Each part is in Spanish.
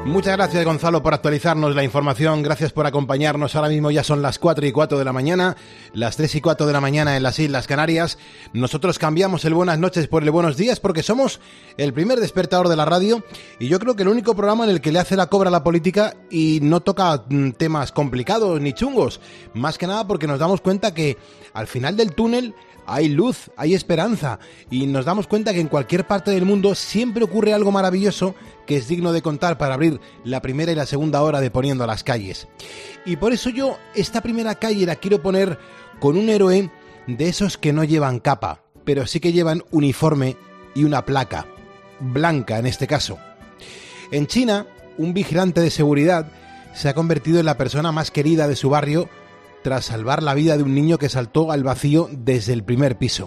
Muchas gracias, Gonzalo, por actualizarnos la información. Gracias por acompañarnos. Ahora mismo ya son las 4:04 de la mañana, las 3:04 de la mañana en las Islas Canarias. Nosotros cambiamos el buenas noches por el buenos días porque somos el primer despertador de la radio y yo creo que el único programa en el que le hace la cobra a la política y no toca temas complicados ni chungos. Más que nada porque nos damos cuenta que al final del túnel hay luz, hay esperanza y nos damos cuenta que en cualquier parte del mundo siempre ocurre algo maravilloso que es digno de contar para abrir la primera y la segunda hora de Poniendo las Calles. Y por eso yo esta primera calle la quiero poner con un héroe de esos que no llevan capa, pero sí que llevan uniforme y una placa, blanca en este caso. En China, un vigilante de seguridad se ha convertido en la persona más querida de su barrio tras salvar la vida de un niño que saltó al vacío desde el primer piso.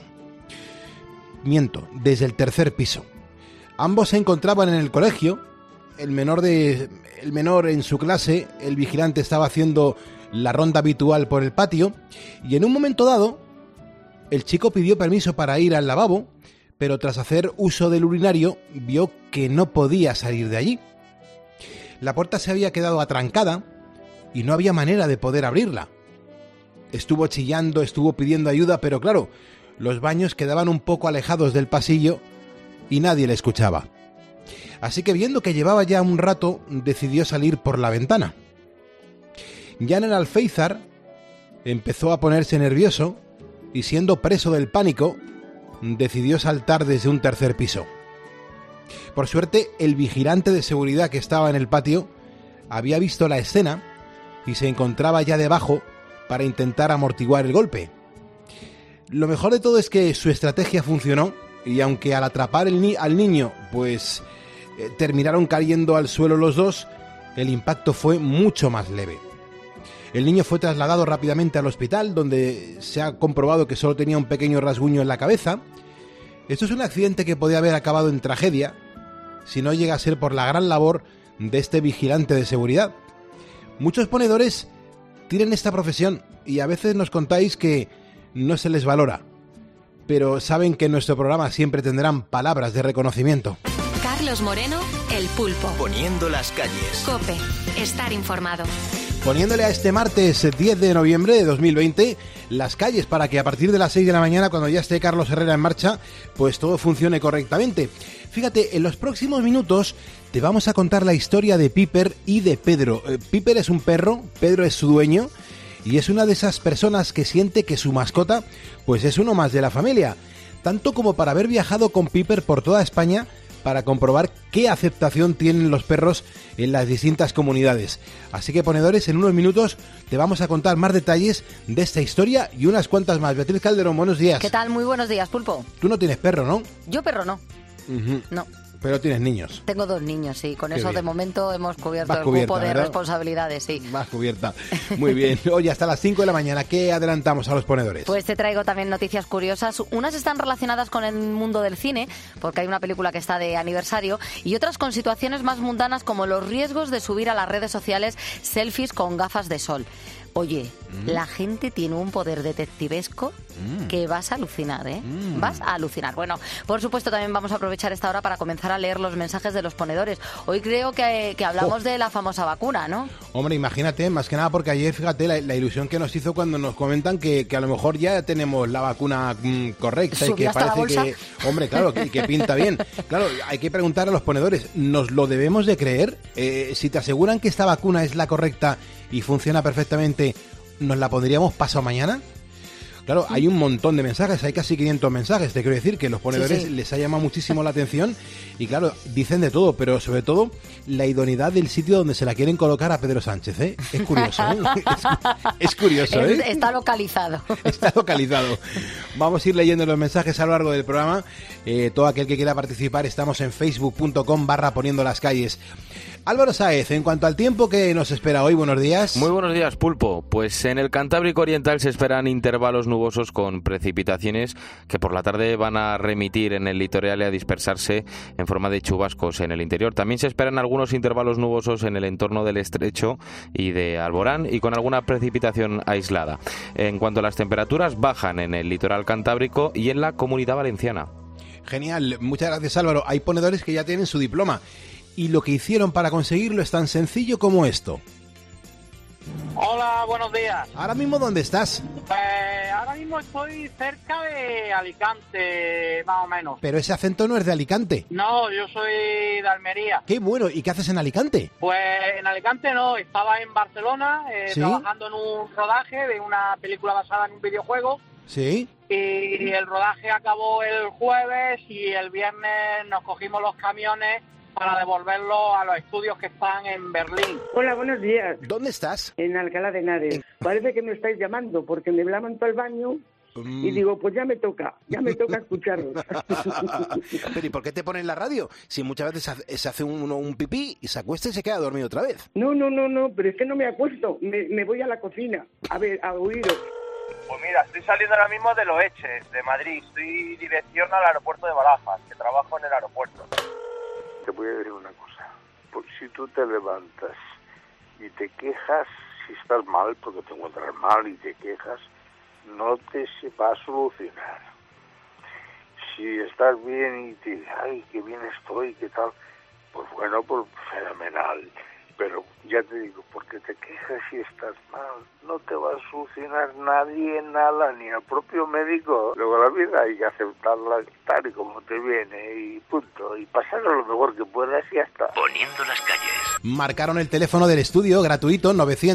Miento, desde el tercer piso. Ambos se encontraban en el colegio, el menor en su clase, el vigilante estaba haciendo la ronda habitual por el patio y en un momento dado el chico pidió permiso para ir al lavabo, pero tras hacer uso del urinario vio que no podía salir de allí. La puerta se había quedado atrancada y no había manera de poder abrirla. Estuvo chillando, estuvo pidiendo ayuda, pero claro, los baños quedaban un poco alejados del pasillo y nadie le escuchaba. Así que viendo que llevaba ya un rato, decidió salir por la ventana. Ya en el alféizar empezó a ponerse nervioso y siendo preso del pánico, decidió saltar desde un tercer piso. Por suerte, el vigilante de seguridad que estaba en el patio había visto la escena y se encontraba ya debajo para intentar amortiguar el golpe. Lo mejor de todo es que su estrategia funcionó y aunque al atrapar al niño, pues terminaron cayendo al suelo los dos, el impacto fue mucho más leve. El niño fue trasladado rápidamente al hospital, donde se ha comprobado que solo tenía un pequeño rasguño en la cabeza. Esto es un accidente que podía haber acabado en tragedia si no llega a ser por la gran labor de este vigilante de seguridad. Muchos ponedores tienen esta profesión y a veces nos contáis que no se les valora, pero saben que en nuestro programa siempre tendrán palabras de reconocimiento. Carlos Moreno, El Pulpo. Poniendo las calles. COPE. Estar informado. Poniéndole a este martes 10 de noviembre de 2020 las calles para que a partir de las 6 de la mañana, cuando ya esté Carlos Herrera en marcha, pues todo funcione correctamente. Fíjate, en los próximos minutos te vamos a contar la historia de Piper y de Pedro. Piper es un perro, Pedro es su dueño y es una de esas personas que siente que su mascota pues es uno más de la familia, tanto como para haber viajado con Piper por toda España para comprobar qué aceptación tienen los perros en las distintas comunidades. Así que, ponedores, en unos minutos te vamos a contar más detalles de esta historia y unas cuantas más. Beatriz Calderón, buenos días. ¿Qué tal? Muy buenos días, Pulpo. Tú no tienes perro, ¿no? Yo perro no. Uh-huh. No. Pero tienes niños. Tengo 2 niños, sí. Con Qué eso bien. de momento hemos cubierto Vas el cubierta, cupo de ¿verdad? responsabilidades, sí. Más cubierta. Muy bien. Oye, hasta las 5 de la mañana, ¿qué adelantamos a los ponedores? Pues te traigo también noticias curiosas. Unas están relacionadas con el mundo del cine, porque hay una película que está de aniversario, y otras con situaciones más mundanas como los riesgos de subir a las redes sociales selfies con gafas de sol. Oye, la gente tiene un poder detectivesco que vas a alucinar, ¿eh? Vas a alucinar. Bueno, por supuesto también vamos a aprovechar esta hora para comenzar a leer los mensajes de los ponedores. Hoy creo que hablamos de la famosa vacuna, ¿no? Hombre, imagínate, más que nada porque ayer, fíjate, la ilusión que nos hizo cuando nos comentan que a lo mejor ya tenemos la vacuna correcta y que hasta la parece bolsa. que, hombre, claro, que pinta bien. Claro, hay que preguntar a los ponedores, ¿nos lo debemos de creer? Si te aseguran que esta vacuna es la correcta y funciona perfectamente, ¿nos la pondríamos pasado mañana? Claro, hay un montón de mensajes, hay casi 500 mensajes. Te quiero decir que los ponedores Sí. les ha llamado muchísimo la atención y claro, dicen de todo, pero sobre todo la idoneidad del sitio donde se la quieren colocar a Pedro Sánchez, ¿eh? Es curioso, ¿eh? Es curioso, ¿eh? Está localizado. Está localizado. Vamos a ir leyendo los mensajes a lo largo del programa. Todo aquel que quiera participar, estamos en facebook.com/poniendo las calles. Álvaro Sáez, en cuanto al tiempo que nos espera hoy, buenos días. Muy buenos días, Pulpo. Pues en el Cantábrico Oriental se esperan intervalos nubosos con precipitaciones que por la tarde van a remitir en el litoral y a dispersarse en forma de chubascos en el interior. También se esperan algunos intervalos nubosos en el entorno del Estrecho y de Alborán y con alguna precipitación aislada. En cuanto a las temperaturas, bajan en el litoral cantábrico y en la Comunidad Valenciana. Genial, muchas gracias, Álvaro. Hay ponedores que ya tienen su diploma. y lo que hicieron para conseguirlo es tan sencillo como esto. Hola, buenos días. ¿Ahora mismo dónde estás? Ahora mismo estoy cerca de Alicante, más o menos. Pero ese acento no es de Alicante. No, yo soy de Almería. ¡Qué bueno! ¿Y qué haces en Alicante? Pues en Alicante no, estaba en Barcelona ¿Sí? trabajando en un rodaje de una película basada en un videojuego. ¿Sí? Y el rodaje acabó el jueves y el viernes nos cogimos los camiones para devolverlo a los estudios que están en Berlín. Hola, buenos días. ¿Dónde estás? En Alcalá de Henares. Parece que me estáis llamando porque me levanto al baño y digo, pues ya me toca escucharlos. Pero ¿y por qué te ponen la radio? Si muchas veces se hace uno un pipí y se acuesta y se queda dormido otra vez. No, pero es que no me acuesto. Me voy a la cocina a oíros. Pues mira, estoy saliendo ahora mismo de Loeche, de Madrid. Estoy dirección al aeropuerto de Barajas, que trabajo en el aeropuerto. Te voy a decir una cosa, pues si tú te levantas y te quejas, si estás mal, porque te encuentras mal y te quejas, no te se va a solucionar. Si estás bien y te dices, ay, qué bien estoy, qué tal, pues bueno, pues fenomenal. Pero ya te digo, porque te quejas y estás mal, no te va a solucionar nadie nada, ni el propio médico. Luego la vida hay que aceptarla tal y como te viene y punto. Y pasarlo lo mejor que puedas y ya está. Poniendo las calles. Marcaron el teléfono del estudio gratuito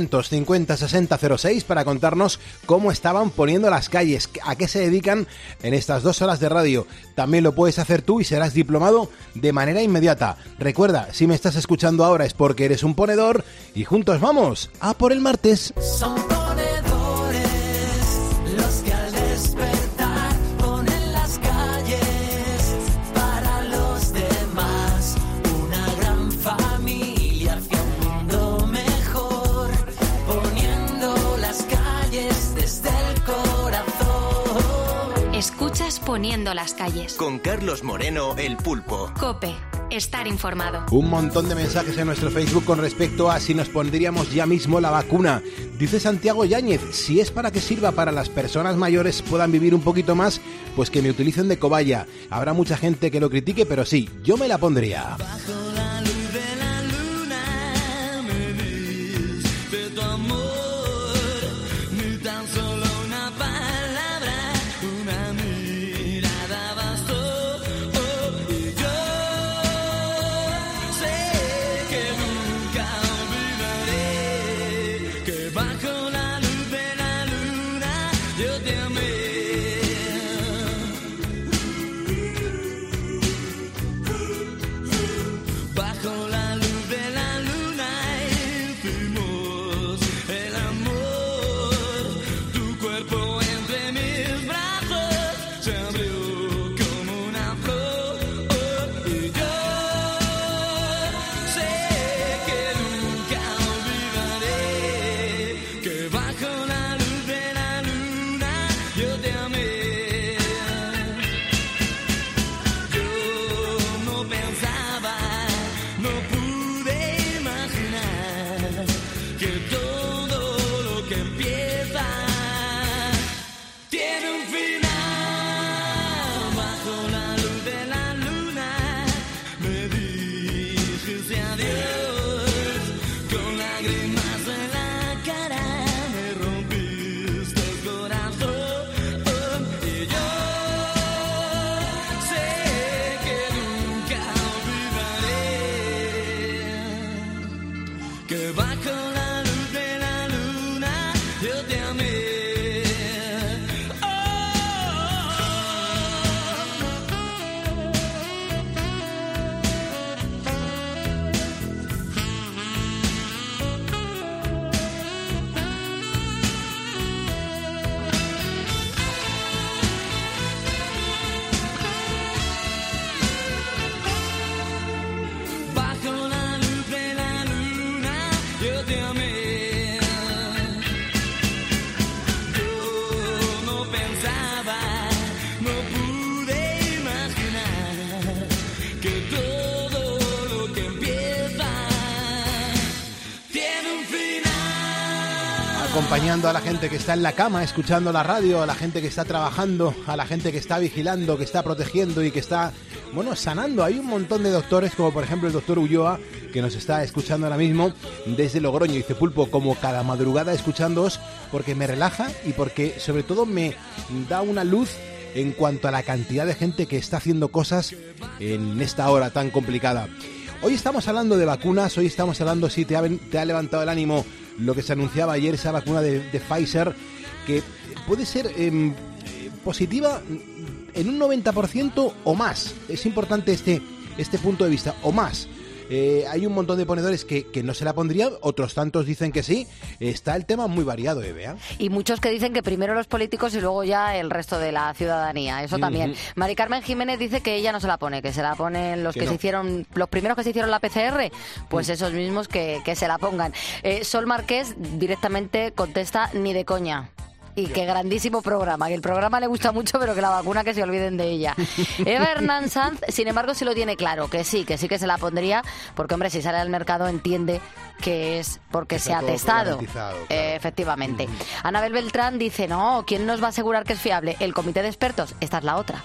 950-6006 para contarnos cómo estaban poniendo las calles, a qué se dedican en estas 2 horas de radio. También lo puedes hacer tú y serás diplomado de manera inmediata. Recuerda, si me estás escuchando ahora es porque eres un ponedor y juntos vamos a por el martes. Son ponedores los que al despertar ponen las calles para los demás. Una gran familia hacia un mundo mejor, poniendo las calles desde el corazón. Escuchas Poniendo las calles. Con Carlos Moreno, el Pulpo. COPE. Estar informado. Un montón de mensajes en nuestro Facebook con respecto a si nos pondríamos ya mismo la vacuna. Dice Santiago Yáñez, si es para que sirva para las personas mayores puedan vivir un poquito más, pues que me utilicen de cobaya. Habrá mucha gente que lo critique, pero sí, yo me la pondría. Bajo la luz de la luna me diste tu amor, ni tan solo una palabra, una mirada bastó. Y yo sé que nunca olvidaré que bajo la luz de la luna yo te amé. Bajo la luz de la luna hicimos el amor. Tu cuerpo entre mis brazos se abrió como una flor. Y yo sé que nunca olvidaré que bajo la luz de la luna yo te amé. Yo no pensaba, no pude imaginar que todo lo que empieza tiene un final. Bajo la luz de la luna me dijiste adiós, con lágrimas en la cara me rompiste el corazón. Y yo sé que nunca olvidaré que bajo la luz de la luna yo te amé. Bajo la luz de la luna yo te amé. Yo no pensaba, no pude imaginar que todo lo que empieza tiene un final. Acompañando a la gente que está en la cama, escuchando la radio, a la gente que está trabajando, a la gente que está vigilando, que está protegiendo y que está bueno, sanando. Hay un montón de doctores, como por ejemplo el doctor Ulloa, que nos está escuchando ahora mismo desde Logroño. Dice, Pulpo, como cada madrugada escuchándoos, porque me relaja y porque sobre todo me da una luz en cuanto a la cantidad de gente que está haciendo cosas en esta hora tan complicada. Hoy estamos hablando de vacunas, hoy estamos hablando, si te ha levantado el ánimo lo que se anunciaba ayer, esa vacuna de Pfizer, que puede ser positiva en un 90% o más. Es importante este punto de vista, o más. Hay un montón de ponedores que no se la pondrían, otros tantos dicen que sí. Está el tema muy variado, Bea. Y muchos que dicen que primero los políticos y luego ya el resto de la ciudadanía. Eso también. Mari Carmen Jiménez dice que ella no se la pone, que se la ponen los que se hicieron, los primeros que se hicieron la PCR, pues esos mismos que se la pongan. Sol Marqués directamente contesta, ni de coña. Y qué grandísimo programa, que el programa le gusta mucho, pero que la vacuna que se olviden de ella. Eva Hernán Sanz, sin embargo, sí lo tiene claro, que sí que se la pondría, porque, hombre, si sale al mercado entiende que es porque se ha testado. Claro. Efectivamente. Anabel Beltrán dice, no, ¿quién nos va a asegurar que es fiable? El comité de expertos. Esta es la otra.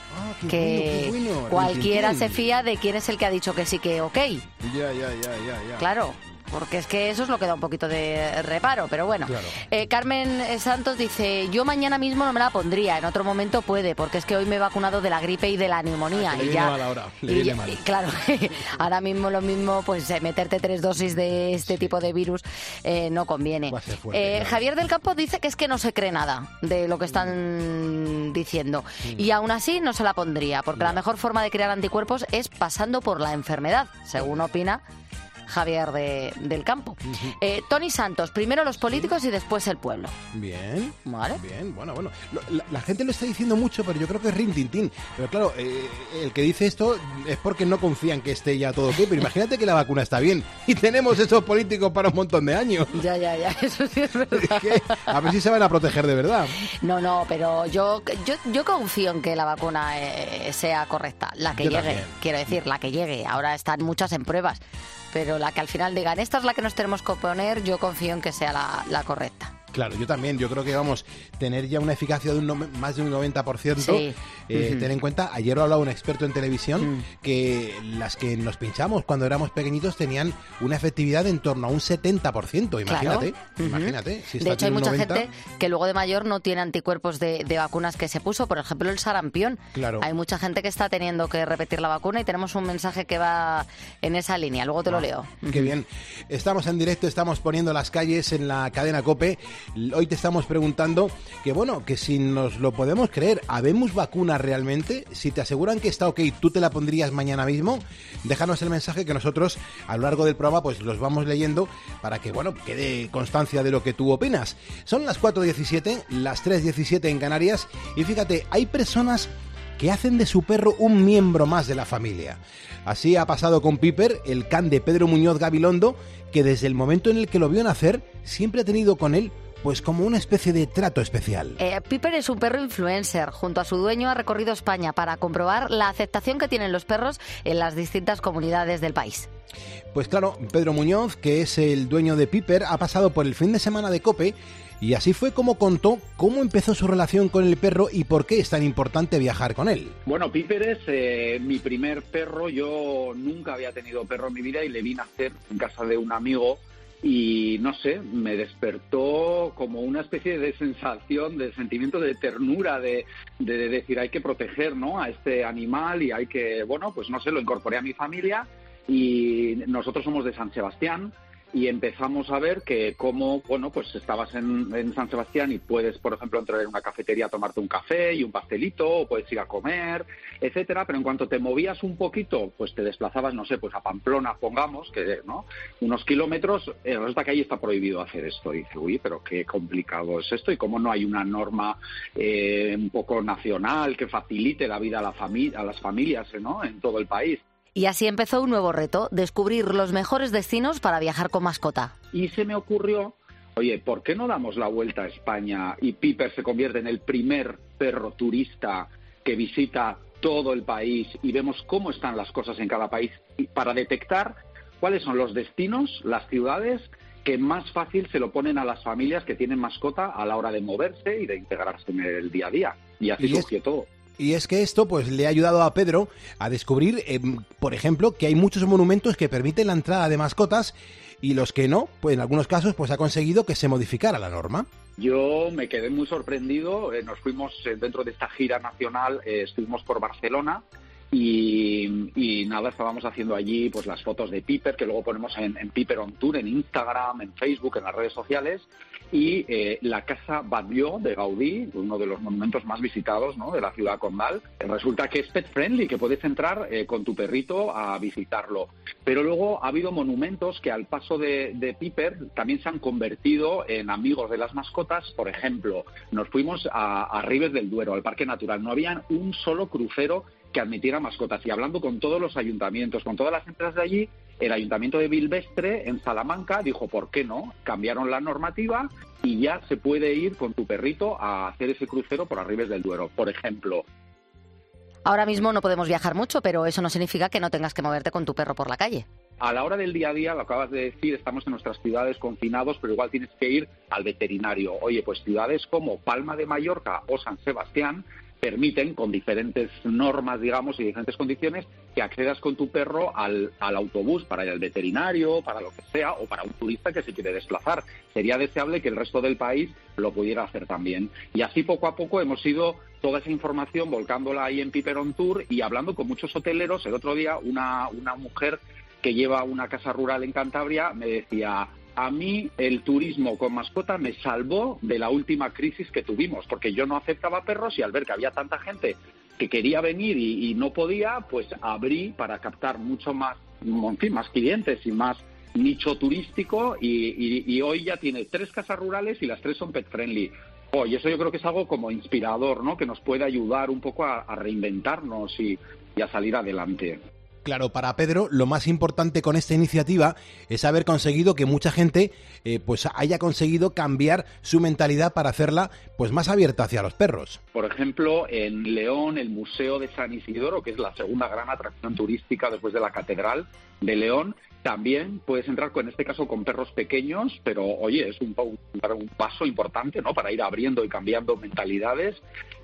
Qué bueno. Cualquiera se fía de quién es el que ha dicho que sí que ok. Ya. Claro. Porque es que eso es lo que da un poquito de reparo, pero bueno. Claro. Carmen Santos dice, yo mañana mismo no me la pondría, en otro momento puede, porque es que hoy me he vacunado de la gripe y de la neumonía. Le viene mal ahora, le viene mal. Claro, ahora mismo lo mismo, pues meterte 3 dosis de este tipo de virus no conviene. Fuerte, claro. Javier del Campo dice que es que no se cree nada de lo que están diciendo. Y aún así no se la pondría, porque la mejor forma de crear anticuerpos es pasando por la enfermedad, según opina Javier del Campo. Tony Santos, primero los políticos y después el pueblo. Bien. Vale. Bien, bueno. La gente lo está diciendo mucho, pero yo creo que es rintintín. Pero claro, el que dice esto es porque no confían que esté ya todo ok. Pero imagínate que la vacuna está bien y tenemos esos políticos para un montón de años. Ya, eso sí es verdad. Es que, a ver si se van a proteger de verdad. No, pero yo confío en que la vacuna sea correcta. La que llegue, también. Quiero decir, la que llegue. Ahora están muchas en pruebas. Pero la que al final digan, esta es la que nos tenemos que poner, yo confío en que sea la correcta. Claro, yo también. Yo creo que vamos a tener ya una eficacia de más de un 90%. Sí. Ten en cuenta, ayer lo hablaba un experto en televisión, que las que nos pinchamos cuando éramos pequeñitos tenían una efectividad en torno a un 70%. Imagínate, claro. Imagínate. Si de hecho, hay mucha gente que luego de mayor no tiene anticuerpos de vacunas que se puso. Por ejemplo, el sarampión. Claro. Hay mucha gente que está teniendo que repetir la vacuna y tenemos un mensaje que va en esa línea. Luego te lo leo. Qué bien. Estamos en directo, estamos poniendo las calles en la cadena COPE. Hoy te estamos preguntando que si nos lo podemos creer, ¿habemos vacunas realmente? Si te aseguran que está ok, ¿tú te la pondrías mañana mismo? Déjanos el mensaje que nosotros a lo largo del programa pues los vamos leyendo para que quede constancia de lo que tú opinas. Son las 4:17, las 3:17 en Canarias y fíjate, hay personas que hacen de su perro un miembro más de la familia. Así ha pasado con Piper, el can de Pedro Muñoz Gabilondo, que desde el momento en el que lo vio nacer siempre ha tenido con él pues como una especie de trato especial. Piper es un perro influencer. Junto a su dueño ha recorrido España para comprobar la aceptación que tienen los perros en las distintas comunidades del país. Pues claro, Pedro Muñoz, que es el dueño de Piper, ha pasado por el fin de semana de COPE y así fue como contó cómo empezó su relación con el perro y por qué es tan importante viajar con él. Bueno, Piper es mi primer perro. Yo nunca había tenido perro en mi vida y le vi nacer en casa de un amigo. Y no sé, me despertó como una especie de sensación, de sentimiento de ternura, de decir hay que proteger, ¿no?, a este animal y hay que, pues no sé, lo incorporé a mi familia y nosotros somos de San Sebastián. Y empezamos a ver que como, pues estabas en San Sebastián y puedes, por ejemplo, entrar en una cafetería a tomarte un café y un pastelito, o puedes ir a comer, etcétera, pero en cuanto te movías un poquito, pues te desplazabas, no sé, pues a Pamplona, pongamos, que, ¿no?, unos kilómetros, resulta que ahí está prohibido hacer esto. Y dice, uy, pero qué complicado es esto, y cómo no hay una norma un poco nacional que facilite la vida a las familias, ¿no?, en todo el país. Y así empezó un nuevo reto, descubrir los mejores destinos para viajar con mascota. Y se me ocurrió, oye, ¿por qué no damos la vuelta a España y Piper se convierte en el primer perro turista que visita todo el país y vemos cómo están las cosas en cada país para detectar cuáles son los destinos, las ciudades que más fácil se lo ponen a las familias que tienen mascota a la hora de moverse y de integrarse en el día a día? Y así surgió todo. Y es que esto pues le ha ayudado a Pedro a descubrir, por ejemplo, que hay muchos monumentos que permiten la entrada de mascotas y los que no, pues en algunos casos pues ha conseguido que se modificara la norma. Yo me quedé muy sorprendido. Nos fuimos dentro de esta gira nacional, estuvimos por Barcelona y nada, estábamos haciendo allí pues las fotos de Piper, que luego ponemos en Piper on Tour, en Instagram, en Facebook, en las redes sociales. Y la Casa Batlló de Gaudí, uno de los monumentos más visitados, ¿no?, de la ciudad condal, resulta que es pet friendly, que puedes entrar con tu perrito a visitarlo. Pero luego ha habido monumentos que al paso de Piper también se han convertido en amigos de las mascotas. Por ejemplo, nos fuimos a Ribes del Duero, al Parque Natural. No había un solo crucero que admitiera mascotas. Y hablando con todos los ayuntamientos, con todas las empresas de allí, el Ayuntamiento de Bilvestre, en Salamanca, dijo, ¿por qué no? Cambiaron la normativa y ya se puede ir con tu perrito a hacer ese crucero por Ribes del Duero, por ejemplo. Ahora mismo no podemos viajar mucho, pero eso no significa que no tengas que moverte con tu perro por la calle. A la hora del día a día, lo acabas de decir, estamos en nuestras ciudades confinados, pero igual tienes que ir al veterinario. Oye, pues ciudades como Palma de Mallorca o San Sebastián permiten, con diferentes normas, digamos, y diferentes condiciones, que accedas con tu perro al autobús para ir al veterinario, para lo que sea, o para un turista que se quiere desplazar. Sería deseable que el resto del país lo pudiera hacer también. Y así poco a poco hemos ido toda esa información volcándola ahí en Piper on Tour y hablando con muchos hoteleros. El otro día una mujer que lleva una casa rural en Cantabria me decía: a mí el turismo con mascota me salvó de la última crisis que tuvimos, porque yo no aceptaba perros y al ver que había tanta gente que quería venir y no podía, pues abrí para captar mucho más, en fin, más clientes y más nicho turístico y hoy ya tiene 3 casas rurales y las 3 son pet friendly. Y eso yo creo que es algo como inspirador, ¿no?, que nos puede ayudar un poco a reinventarnos y a salir adelante. Claro, para Pedro lo más importante con esta iniciativa es haber conseguido que mucha gente pues haya conseguido cambiar su mentalidad para hacerla pues más abierta hacia los perros. Por ejemplo, en León, el Museo de San Isidoro, que es la segunda gran atracción turística después de la Catedral de León, también puedes entrar, en este caso, con perros pequeños, pero, oye, es un paso importante, ¿no?, para ir abriendo y cambiando mentalidades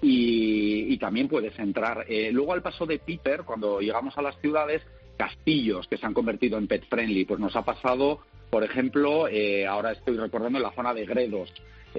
y también puedes entrar. Luego, al paso de Piper, cuando llegamos a las ciudades, castillos que se han convertido en pet friendly. Pues nos ha pasado, por ejemplo, ahora estoy recordando en la zona de Gredos.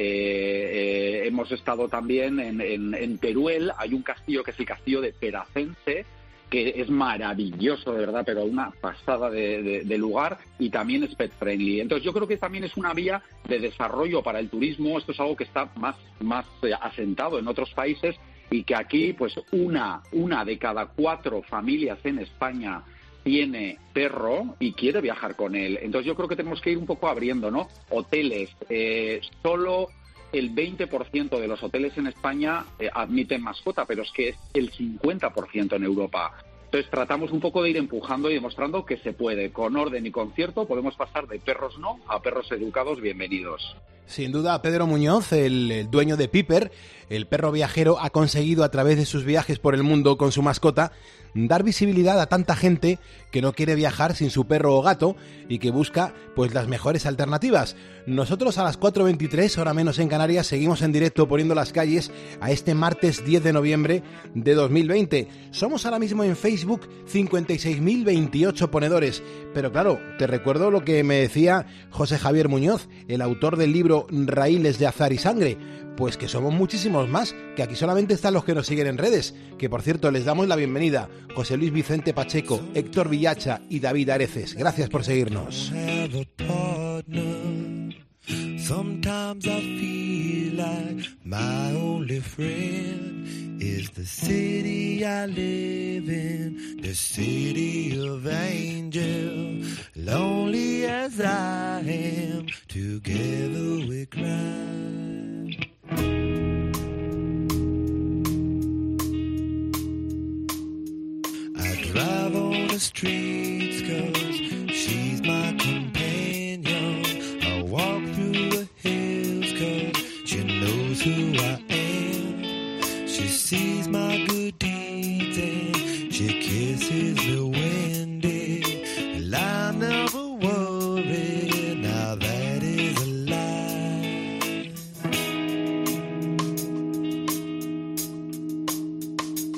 Hemos estado también en Teruel, hay un castillo que es el castillo de Peracense, que es maravilloso, de verdad, pero una pasada de lugar, y también es pet friendly. Entonces yo creo que también es una vía de desarrollo para el turismo. Esto es algo que está más asentado en otros países y que aquí pues una de cada 4 familias en España tiene perro y quiere viajar con él. Entonces yo creo que tenemos que ir un poco abriendo, ¿no? Hoteles, solo el 20% de los hoteles en España admiten mascota, pero es que es el 50% en Europa. Entonces tratamos un poco de ir empujando y demostrando que se puede. Con orden y concierto podemos pasar de perros no a perros educados bienvenidos. Sin duda, Pedro Muñoz, el dueño de Piper, el perro viajero, ha conseguido a través de sus viajes por el mundo con su mascota dar visibilidad a tanta gente que no quiere viajar sin su perro o gato y que busca pues las mejores alternativas. Nosotros a las 4:23, hora menos en Canarias, seguimos en directo poniendo las calles a este martes 10 de noviembre de 2020. Somos ahora mismo en Facebook 56.028 ponedores, pero claro, te recuerdo lo que me decía José Javier Muñoz, el autor del libro Raíles de Azar y Sangre, pues que somos muchísimos más, que aquí solamente están los que nos siguen en redes, que por cierto les damos la bienvenida: José Luis Vicente Pacheco, Héctor Villacha y David Areces. Gracias por seguirnos. Sometimes I feel like my only friend is the city I live in, the city of angels. Lonely as I am, together we cry. I drive on the streets 'cause she's my companion. I walk through the hills 'cause she knows who I am. She sees my good deeds and she kisses me windy. And I never worry, now that is a lie.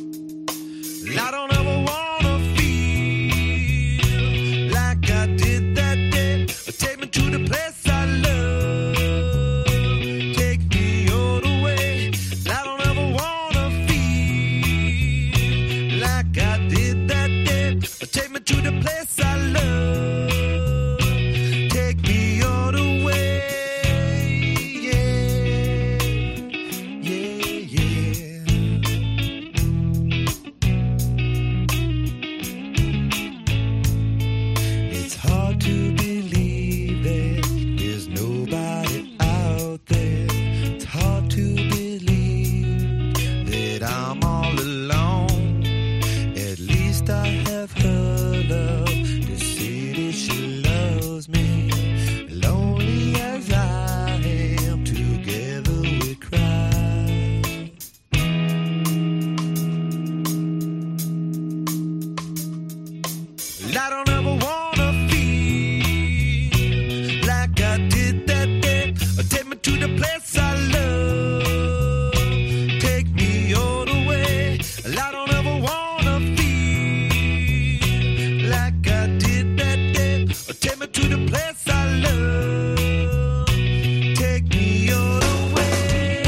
And I don't ever wanna feel like I did that day. Take me to the place I love. Take me all the way. And I don't ever wanna feel like I did that day. Take me to the place I love. Take me all the way.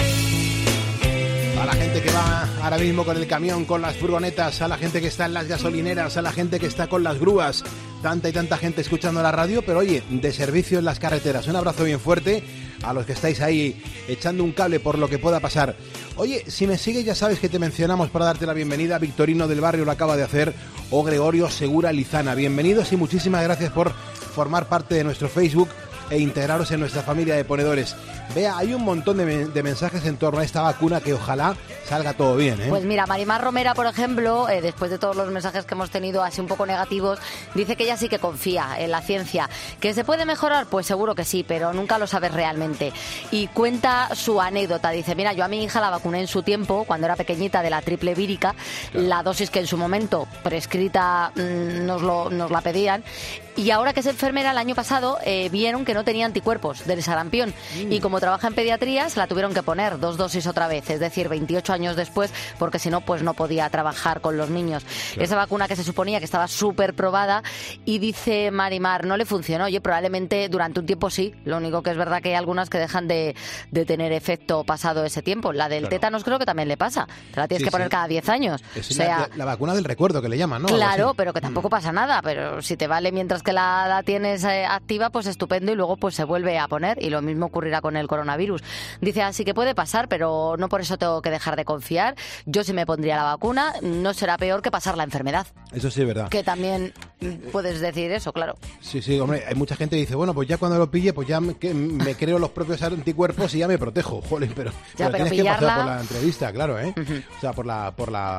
A la gente que va ahora mismo con el camión, con las furgonetas, a la gente que está en las gasolineras, a la gente que está con las grúas, tanta y tanta gente escuchando la radio, pero oye, de servicio en las carreteras. Un abrazo bien fuerte a los que estáis ahí echando un cable por lo que pueda pasar. Oye, si me sigues ya sabes que te mencionamos para darte la bienvenida. Victorino del Barrio lo acaba de hacer, o Gregorio Segura Lizana. Bienvenidos y muchísimas gracias por formar parte de nuestro Facebook e integraros en nuestra familia de ponedores. Vea, hay un montón de mensajes en torno a esta vacuna que ojalá salga todo bien, ¿eh? Pues mira, Marimar Romera, por ejemplo, después de todos los mensajes que hemos tenido así un poco negativos, dice que ella sí que confía en la ciencia. ¿Que se puede mejorar? Pues seguro que sí, pero nunca lo sabes realmente. Y cuenta su anécdota. Dice, mira, yo a mi hija la vacuné en su tiempo, cuando era pequeñita, de la triple vírica, claro. La dosis que en su momento prescrita nos la pedían. Y ahora que es enfermera, el año pasado vieron que no tenía anticuerpos del sarampión. Y como trabaja en pediatría, se la tuvieron que poner 2 dosis otra vez, es decir, 28 años después, porque si no, pues no podía trabajar con los niños. Claro. Esa vacuna que se suponía que estaba súper probada, y dice Marimar, no le funcionó. Oye, probablemente durante un tiempo sí. Lo único que es verdad que hay algunas que dejan de tener efecto pasado ese tiempo. La del tétanos creo que también le pasa. Te la tienes que poner cada 10 años. Es la vacuna del recuerdo que le llaman, ¿no? Claro, pero que tampoco pasa nada. Pero si te vale mientras que la tienes activa, pues estupendo, y luego pues se vuelve a poner, y lo mismo ocurrirá con el coronavirus. Dice, así que puede pasar, pero no por eso tengo que dejar de confiar. Yo sí me pondría la vacuna, no será peor que pasar la enfermedad. Eso sí es verdad. Que también puedes decir eso, claro. Sí, hombre, hay mucha gente que dice, bueno, pues ya cuando lo pille, pues ya me creo los propios anticuerpos y ya me protejo. Jolín, pero tienes que pasar por la entrevista, claro, ¿eh? O sea, por la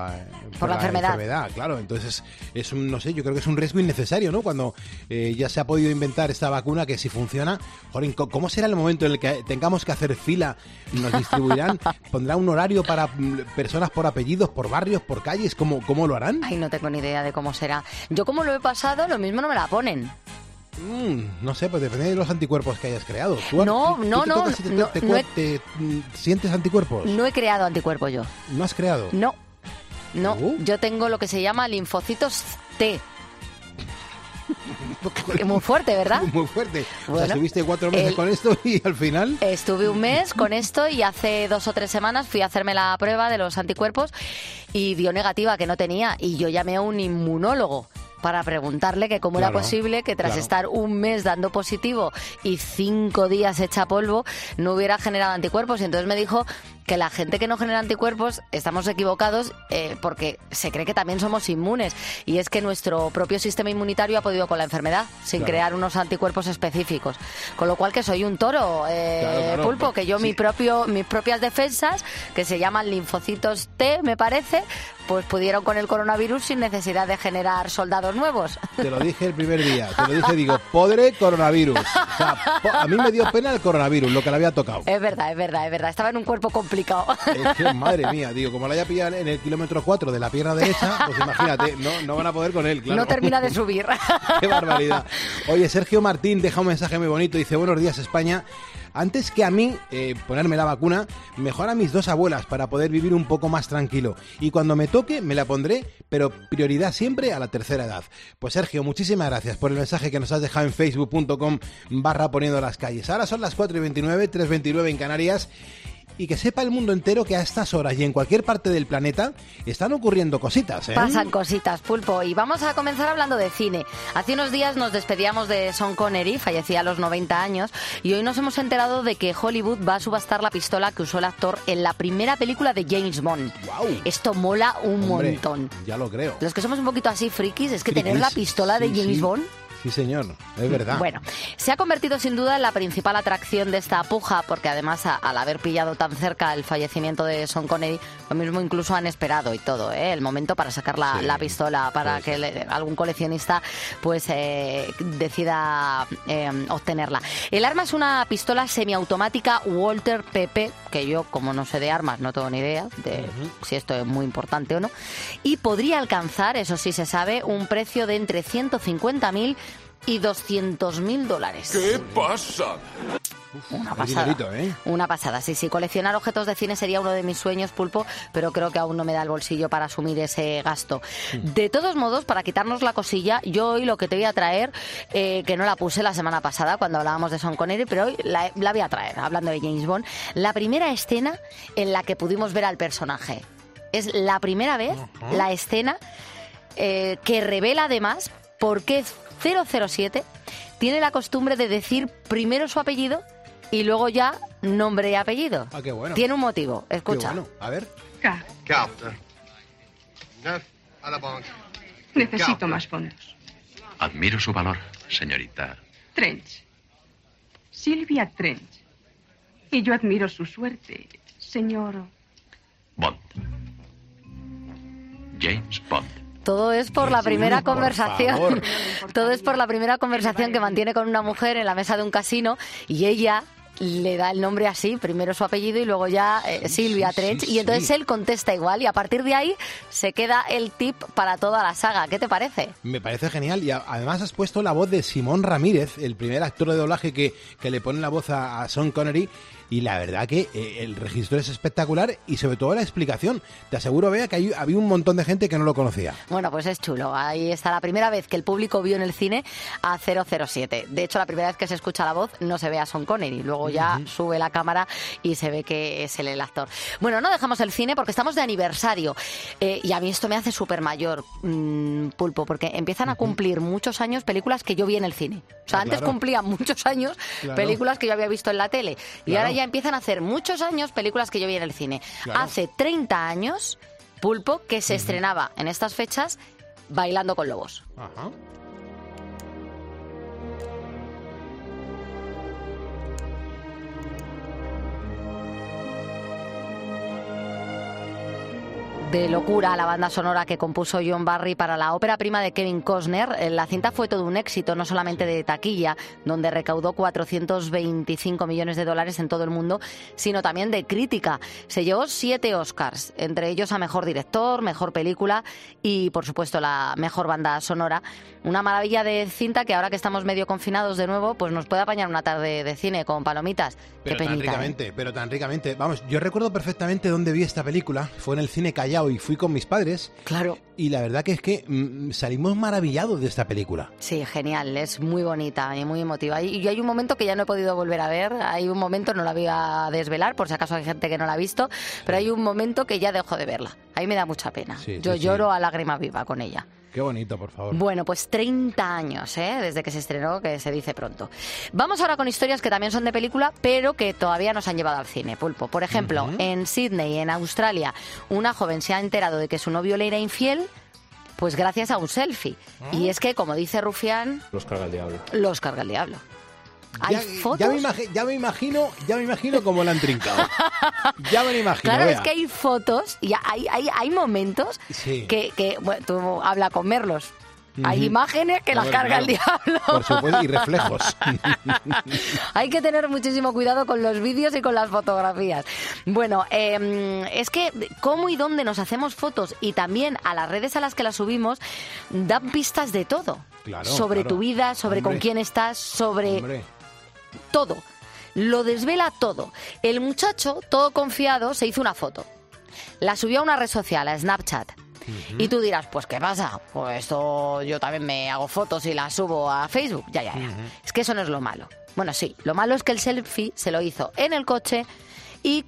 enfermedad, claro. Entonces, es un, no sé, yo creo que es un riesgo innecesario, ¿no? Cuando ya se ha podido inventar esta vacuna, que si funciona, jolín, ¿cómo será el momento en el que tengamos que hacer fila? ¿Nos distribuirán? ¿Pondrá un horario para personas por apellidos, por barrios, por calles? ¿Cómo lo harán? Ay, no tengo ni idea de cómo será. Yo como lo he pasado, lo mismo no me la ponen. No sé, pues depende de los anticuerpos que hayas creado. No. ¿Te sientes anticuerpos? No he creado anticuerpos yo. ¿No has creado? No. Yo tengo lo que se llama linfocitos T. Muy fuerte, ¿verdad? Muy fuerte. Bueno, o sea, estuviste 4 meses con esto y al final... Estuve un mes con esto y hace 2 o 3 semanas fui a hacerme la prueba de los anticuerpos y dio negativa, que no tenía. Y yo llamé a un inmunólogo para preguntarle que cómo era posible que tras estar un mes dando positivo y 5 días hecha polvo no hubiera generado anticuerpos. Y entonces me dijo que la gente que no genera anticuerpos estamos equivocados porque se cree que también somos inmunes. Y es que nuestro propio sistema inmunitario ha podido con la enfermedad sin crear unos anticuerpos específicos. Con lo cual que soy un toro, Pulpo, que yo mis propias defensas, que se llaman linfocitos T, me parece, pues pudieron con el coronavirus sin necesidad de generar soldados nuevos. Te lo dije el primer día, digo, podre coronavirus. O sea, a mí me dio pena el coronavirus, lo que le había tocado. Es verdad. Estaba en un cuerpo complicado. Es que, madre mía, digo, como la haya pillado en el kilómetro 4 de la pierna derecha, pues imagínate, no van a poder con él, claro. No termina de subir. Qué barbaridad. Oye, Sergio Martín deja un mensaje muy bonito, dice, buenos días España. Antes que a mí ponerme la vacuna, mejor a mis 2 abuelas para poder vivir un poco más tranquilo. Y cuando me toque, me la pondré, pero prioridad siempre a la tercera edad. Pues Sergio, muchísimas gracias por el mensaje que nos has dejado en facebook.com/poniendo las calles. Ahora son las 4:29, 3:29 en Canarias. Y que sepa el mundo entero que a estas horas y en cualquier parte del planeta están ocurriendo cositas, ¿eh? Pasan cositas, Pulpo. Y vamos a comenzar hablando de cine. Hace unos días nos despedíamos de Sean Connery, fallecía a los 90 años, y hoy nos hemos enterado de que Hollywood va a subastar la pistola que usó el actor en la primera película de James Bond. ¡Wow! Esto mola un montón. Ya lo creo. Los que somos un poquito así frikis, es que tener la pistola de James Bond... Sí, señor, es verdad. Bueno, se ha convertido sin duda en la principal atracción de esta puja, porque además al haber pillado tan cerca el fallecimiento de Sean Connery, lo mismo incluso han esperado y todo, el momento para sacar la pistola, para que algún coleccionista pues decida obtenerla. El arma es una pistola semiautomática Walther PP, que yo, como no sé de armas, no tengo ni idea de si esto es muy importante o no, y podría alcanzar, eso sí se sabe, un precio de entre 150.000 y $200.000. ¿Qué pasa? Una pasada. Una pasada, sí. Coleccionar objetos de cine sería uno de mis sueños, Pulpo, pero creo que aún no me da el bolsillo para asumir ese gasto. De todos modos, para quitarnos la cosilla, yo hoy lo que te voy a traer, que no la puse la semana pasada cuando hablábamos de Sean Connery, pero hoy la voy a traer, hablando de James Bond, la primera escena en la que pudimos ver al personaje. Es la primera vez, la escena que revela además por qué 007 tiene la costumbre de decir primero su apellido y luego ya nombre y apellido. Ah, qué bueno. Tiene un motivo, escucha. Qué bueno. A ver. Carta. Necesito más fondos. Admiro su valor, señorita. Trench. Silvia Trench. Y yo admiro su suerte, señor... Bond. James Bond. Todo es por la primera conversación. Todo es por la primera conversación que mantiene con una mujer en la mesa de un casino y ella le da el nombre así, primero su apellido y luego ya Silvia Trench, y entonces él contesta igual y a partir de ahí se queda el tip para toda la saga. ¿Qué te parece? Me parece genial y además has puesto la voz de Simón Ramírez, el primer actor de doblaje que le pone la voz a Sean Connery, y la verdad que el registro es espectacular y sobre todo la explicación. Te aseguro, Bea, que había un montón de gente que no lo conocía. Bueno, pues es chulo. Ahí está la primera vez que el público vio en el cine a 007. De hecho, la primera vez que se escucha la voz no se ve a Sean Connery. Luego ya sube la cámara y se ve que es él el actor. Bueno, no dejamos el cine porque estamos de aniversario. Y a mí esto me hace súper mayor, Pulpo, porque empiezan a cumplir muchos años películas que yo vi en el cine. O sea, antes cumplían muchos años películas que yo había visto en la tele. Y ahora ya empiezan a hacer muchos años películas que yo vi en el cine. Hace 30 años, Pulpo, que se estrenaba en estas fechas Bailando con Lobos. Ajá. De locura la banda sonora que compuso John Barry para la ópera prima de Kevin Costner. La cinta fue todo un éxito, no solamente de taquilla, donde recaudó $425 millones en todo el mundo, sino también de crítica. Se llevó 7 Oscars, entre ellos a Mejor Director, Mejor Película y, por supuesto, la Mejor Banda Sonora. Una maravilla de cinta que ahora que estamos medio confinados de nuevo, pues nos puede apañar una tarde de cine con palomitas. Pero Qué tan penita, ricamente, pero tan ricamente. Vamos, yo recuerdo perfectamente dónde vi esta película. Fue en el cine Callao y fui con mis padres. Claro. Y la verdad que es que salimos maravillados de esta película. Sí, genial, es muy bonita y muy emotiva. Y hay un momento que ya no he podido volver a ver, hay un momento, no la voy a desvelar, por si acaso hay gente que no la ha visto, pero hay un momento que ya dejo de verla. Ahí me da mucha pena. Yo lloro a lágrima viva con ella. Qué bonito, por favor. Bueno, pues 30 años, desde que se estrenó, que se dice pronto. Vamos ahora con historias que también son de película, pero que todavía nos han llevado al cine, Pulpo. Por ejemplo, en Sydney, en Australia, una joven se ha enterado de que su novio le era infiel, pues gracias a un selfie. Y es que, como dice Rufián... Los carga el diablo. Los carga el diablo. ¿Hay fotos? Ya me imagino cómo la han trincado. Ya me lo imagino. Claro, Bea. es que hay fotos y hay momentos que bueno, tú habla con Merlos. Hay imágenes que las carga el diablo. Por supuesto, y reflejos. Hay que tener muchísimo cuidado con los vídeos y con las fotografías. Bueno, es que cómo y dónde nos hacemos fotos y también a las redes a las que las subimos dan pistas de todo. Claro, sobre tu vida, sobre con quién estás, sobre todo. Lo desvela todo. El muchacho, todo confiado, se hizo una foto. La subió a una red social, a Snapchat. Y tú dirás, pues ¿qué pasa? Pues esto yo también me hago fotos y las subo a Facebook. Ya. Es que eso no es lo malo. Bueno, sí, lo malo es que el selfie se lo hizo en el coche y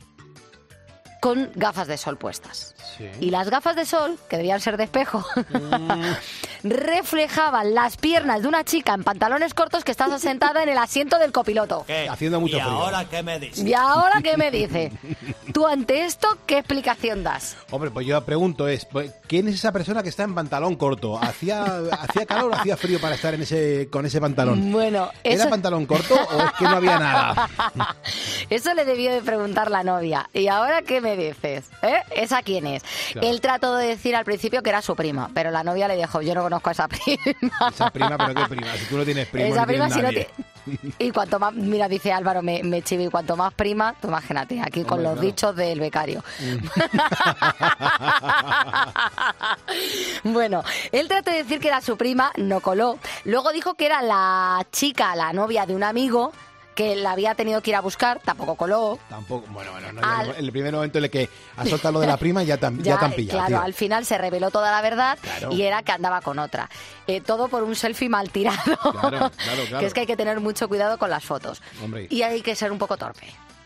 con gafas de sol puestas. Sí. Y las gafas de sol, que debían ser de espejo, reflejaban las piernas de una chica en pantalones cortos que estaba sentada en el asiento del copiloto. Haciendo mucho frío. ¿Y ahora qué me dices? ¿Y ahora qué me dice? Tú ante esto, ¿qué explicación das? Hombre, pues yo pregunto ¿quién es esa persona que está en pantalón corto? ¿Hacía calor o hacía frío para estar con ese pantalón? Bueno, ¿Era pantalón corto o es que no había nada? Eso le debió de preguntar la novia. ¿Y ahora qué me dices? ¿Esa quién es? Claro. Él trató de decir al principio que era su prima, pero la novia le dijo, yo no conozco a esa prima. Esa prima, pero ¿qué prima? Si tú no tienes primo, Esa no prima, tienes si no nadie. Y cuanto más, mira, dice Álvaro, me chivo, y cuanto más prima, tú imagínate, aquí con los dichos del becario. Bueno, él trató de decir que era su prima, no coló. Luego dijo que era la chica, la novia de un amigo, que la había tenido que ir a buscar, tampoco coló. Tampoco, bueno, no, el primer momento en el que ha soltado lo de la prima ya te han pillado. Claro, tío. al final se reveló toda la verdad, claro. Y era que andaba con otra. Todo por un selfie mal tirado. Claro. Que es que hay que tener mucho cuidado con las fotos. Hombre. Y hay que ser un poco torpe.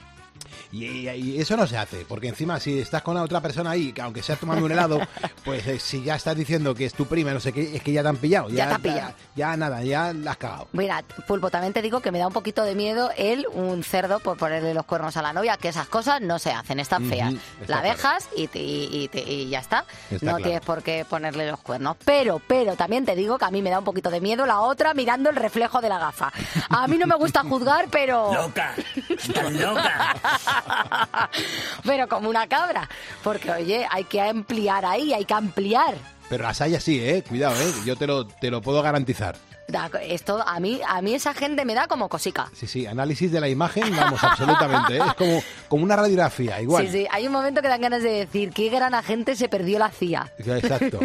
Y eso no se hace, porque encima si estás con la otra persona ahí, que aunque sea tomando un helado, pues si ya estás diciendo que es tu prima, no sé qué, es que ya te han pillado. Ya te han pillado. Ya nada, ya la has cagado. Mira, Pulpo, también te digo que me da un poquito de miedo un cerdo, por ponerle los cuernos a la novia, que esas cosas no se hacen, están feas. La dejas y ya está. No tienes por qué ponerle los cuernos. Pero también te digo que a mí me da un poquito de miedo la otra mirando el reflejo de la gafa. A mí no me gusta juzgar, pero... ¡Loca! ¡Estás loca! Pero como una cabra, porque oye, hay que ampliar ahí, hay que ampliar. Pero las hay así, cuidado, yo te lo puedo garantizar. Esto a mí esa gente me da como cosica. Sí, análisis de la imagen, vamos, absolutamente, es como una radiografía, igual. Sí, hay un momento que dan ganas de decir qué gran agente se perdió la CIA. Exacto.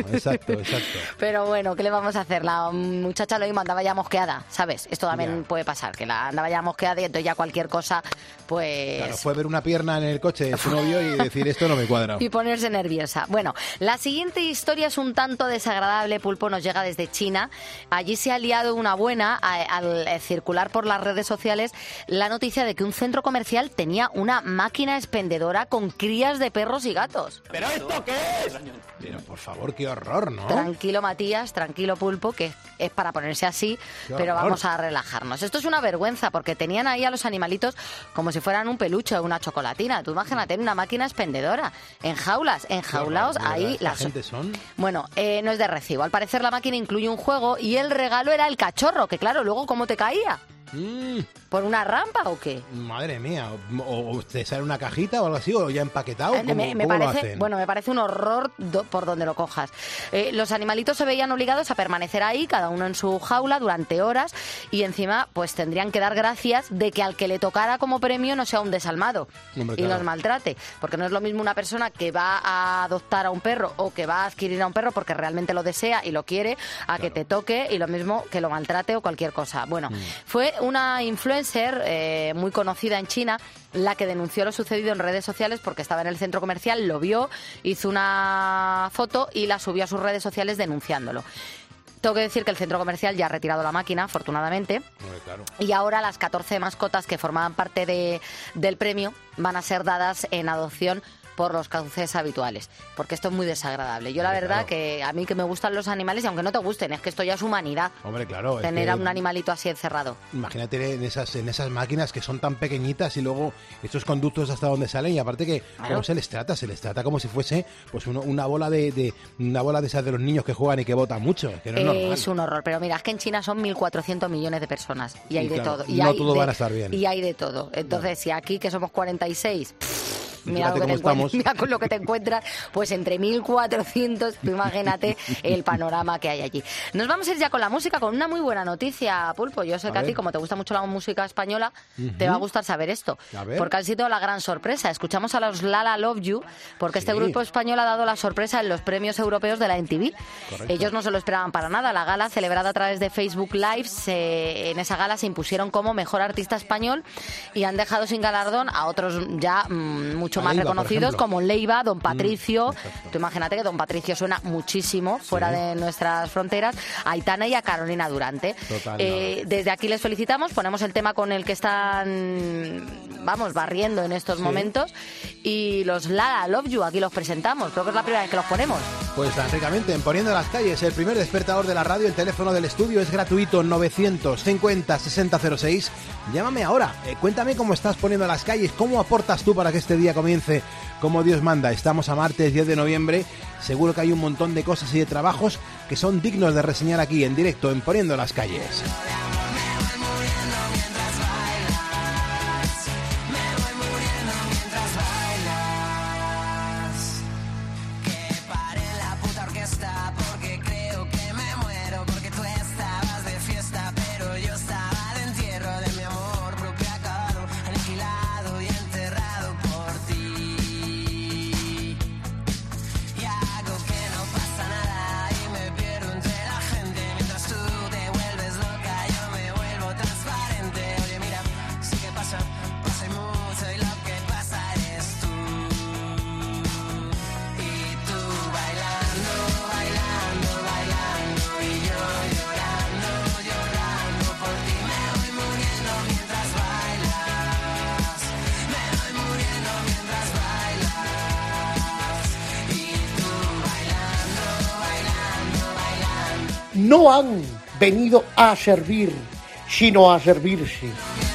Pero bueno, ¿qué le vamos a hacer? La muchacha lo mismo andaba ya mosqueada, ¿sabes? Esto también puede pasar, que la andaba ya mosqueada y entonces ya cualquier cosa, pues... Claro, fue ver una pierna en el coche de su novio y decir esto no me cuadra. Y ponerse nerviosa. Bueno, la siguiente historia es un tanto desagradable, Pulpo, nos llega desde China. Allí se ha liado una buena al circular por las redes sociales la noticia de que un centro comercial tenía una máquina expendedora con crías de perros y gatos. ¿Pero esto qué es? Pero por favor, qué horror, ¿no? Tranquilo, Matías, tranquilo, Pulpo, que es para ponerse así, pero vamos a relajarnos. Esto es una vergüenza porque tenían ahí a los animalitos como si fueran un peluche o una chocolatina. Tú imagínate una máquina expendedora en jaulas, enjaulados ahí. ¿Las gente son? Bueno, no es de recibo. Al parecer la máquina incluye un juego y el regalo era el cachorro, que claro, luego ¿cómo te caía? ¿Por una rampa o qué? Madre mía, o te sale una cajita o algo así, o ya empaquetado. ¿Cómo lo hacen? Bueno, me parece un horror por donde lo cojas. Los animalitos se veían obligados a permanecer ahí, cada uno en su jaula, durante horas, y encima pues tendrían que dar gracias de que al que le tocara como premio no sea un desalmado. Hombre, y claro. los maltrate, porque no es lo mismo una persona que va a adoptar a un perro o que va a adquirir a un perro porque realmente lo desea y lo quiere, a que te toque, y lo mismo que lo maltrate o cualquier cosa. Bueno, fue una influencer muy conocida en China la que denunció lo sucedido en redes sociales porque estaba en el centro comercial, lo vio, hizo una foto y la subió a sus redes sociales denunciándolo. Tengo que decir que el centro comercial ya ha retirado la máquina, afortunadamente. Claro. Y ahora las 14 mascotas que formaban parte del premio van a ser dadas en adopción por los cauces habituales, porque esto es muy desagradable. Yo la verdad que a mí que me gustan los animales, y aunque no te gusten, es que esto ya es humanidad. Hombre, claro. Tener a un animalito así encerrado. Imagínate en esas máquinas que son tan pequeñitas y luego estos conductos hasta donde salen, y aparte que ¿cómo se les trata? Se les trata como si fuese pues una bola de esas de los niños que juegan y que botan mucho. Que no es normal. Es un horror, pero mira, es que en China son 1.400 millones de personas y hay de todo. No todo van a estar bien. Y hay de todo. Entonces, si aquí que somos 46... Mira con lo que te encuentras, pues entre 1.400, tú imagínate el panorama que hay allí. Nos vamos a ir ya con la música, con una muy buena noticia, Pulpo. Yo sé que a ti, como te gusta mucho la música española, te va a gustar saber esto, porque han sido la gran sorpresa. Escuchamos a los Lala Love You, porque este grupo español ha dado la sorpresa en los premios europeos de la MTV. Correcto. Ellos no se lo esperaban para nada. La gala, celebrada a través de Facebook Live, en esa gala se impusieron como mejor artista español y han dejado sin galardón a otros ya mucho mucho más Leiva, reconocidos, como Leiva, Don Patricio. Tú imagínate que Don Patricio suena muchísimo fuera de nuestras fronteras, a Aitana y a Carolina Durante. Desde aquí les felicitamos, ponemos el tema con el que están, vamos, barriendo en estos momentos, y los Lala Love You, aquí los presentamos, creo que es la primera vez que los ponemos. Pues tan ricamente, en Poniendo las Calles, el primer despertador de la radio, el teléfono del estudio es gratuito, 950-6006. Llámame ahora, cuéntame cómo estás poniendo las calles, cómo aportas tú para que este día comience como Dios manda. Estamos a martes 10 de noviembre, seguro que hay un montón de cosas y de trabajos que son dignos de reseñar aquí en directo en Poniendo las Calles. No han venido a servir, sino a servirse.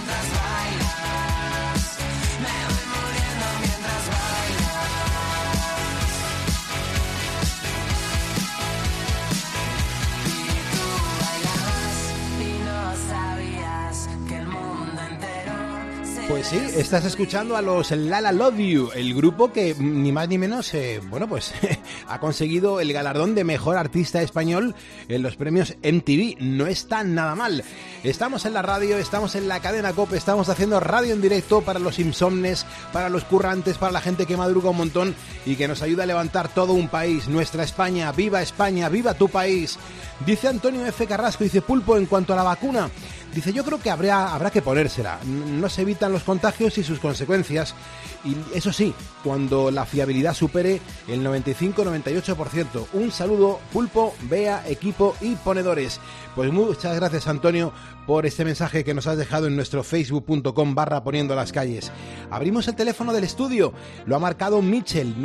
Pues sí, estás escuchando a los Lala Love You, el grupo que ni más ni menos, bueno, pues ha conseguido el galardón de mejor artista español en los premios MTV. No está nada mal. Estamos en la radio, estamos en la cadena COPE, estamos haciendo radio en directo para los insomnes, para los currantes, para la gente que madruga un montón y que nos ayuda a levantar todo un país, nuestra España, viva tu país. Dice Antonio F. Carrasco, dice Pulpo, en cuanto a la vacuna, dice, yo creo que habrá que ponérsela. No se evitan los contagios y sus consecuencias. Y eso sí, cuando la fiabilidad supere el 95-98%. Un saludo, Pulpo, Bea, equipo y ponedores. Pues muchas gracias, Antonio, por este mensaje que nos has dejado en nuestro facebook.com/poniendo las calles. Abrimos el teléfono del estudio. Lo ha marcado Michel,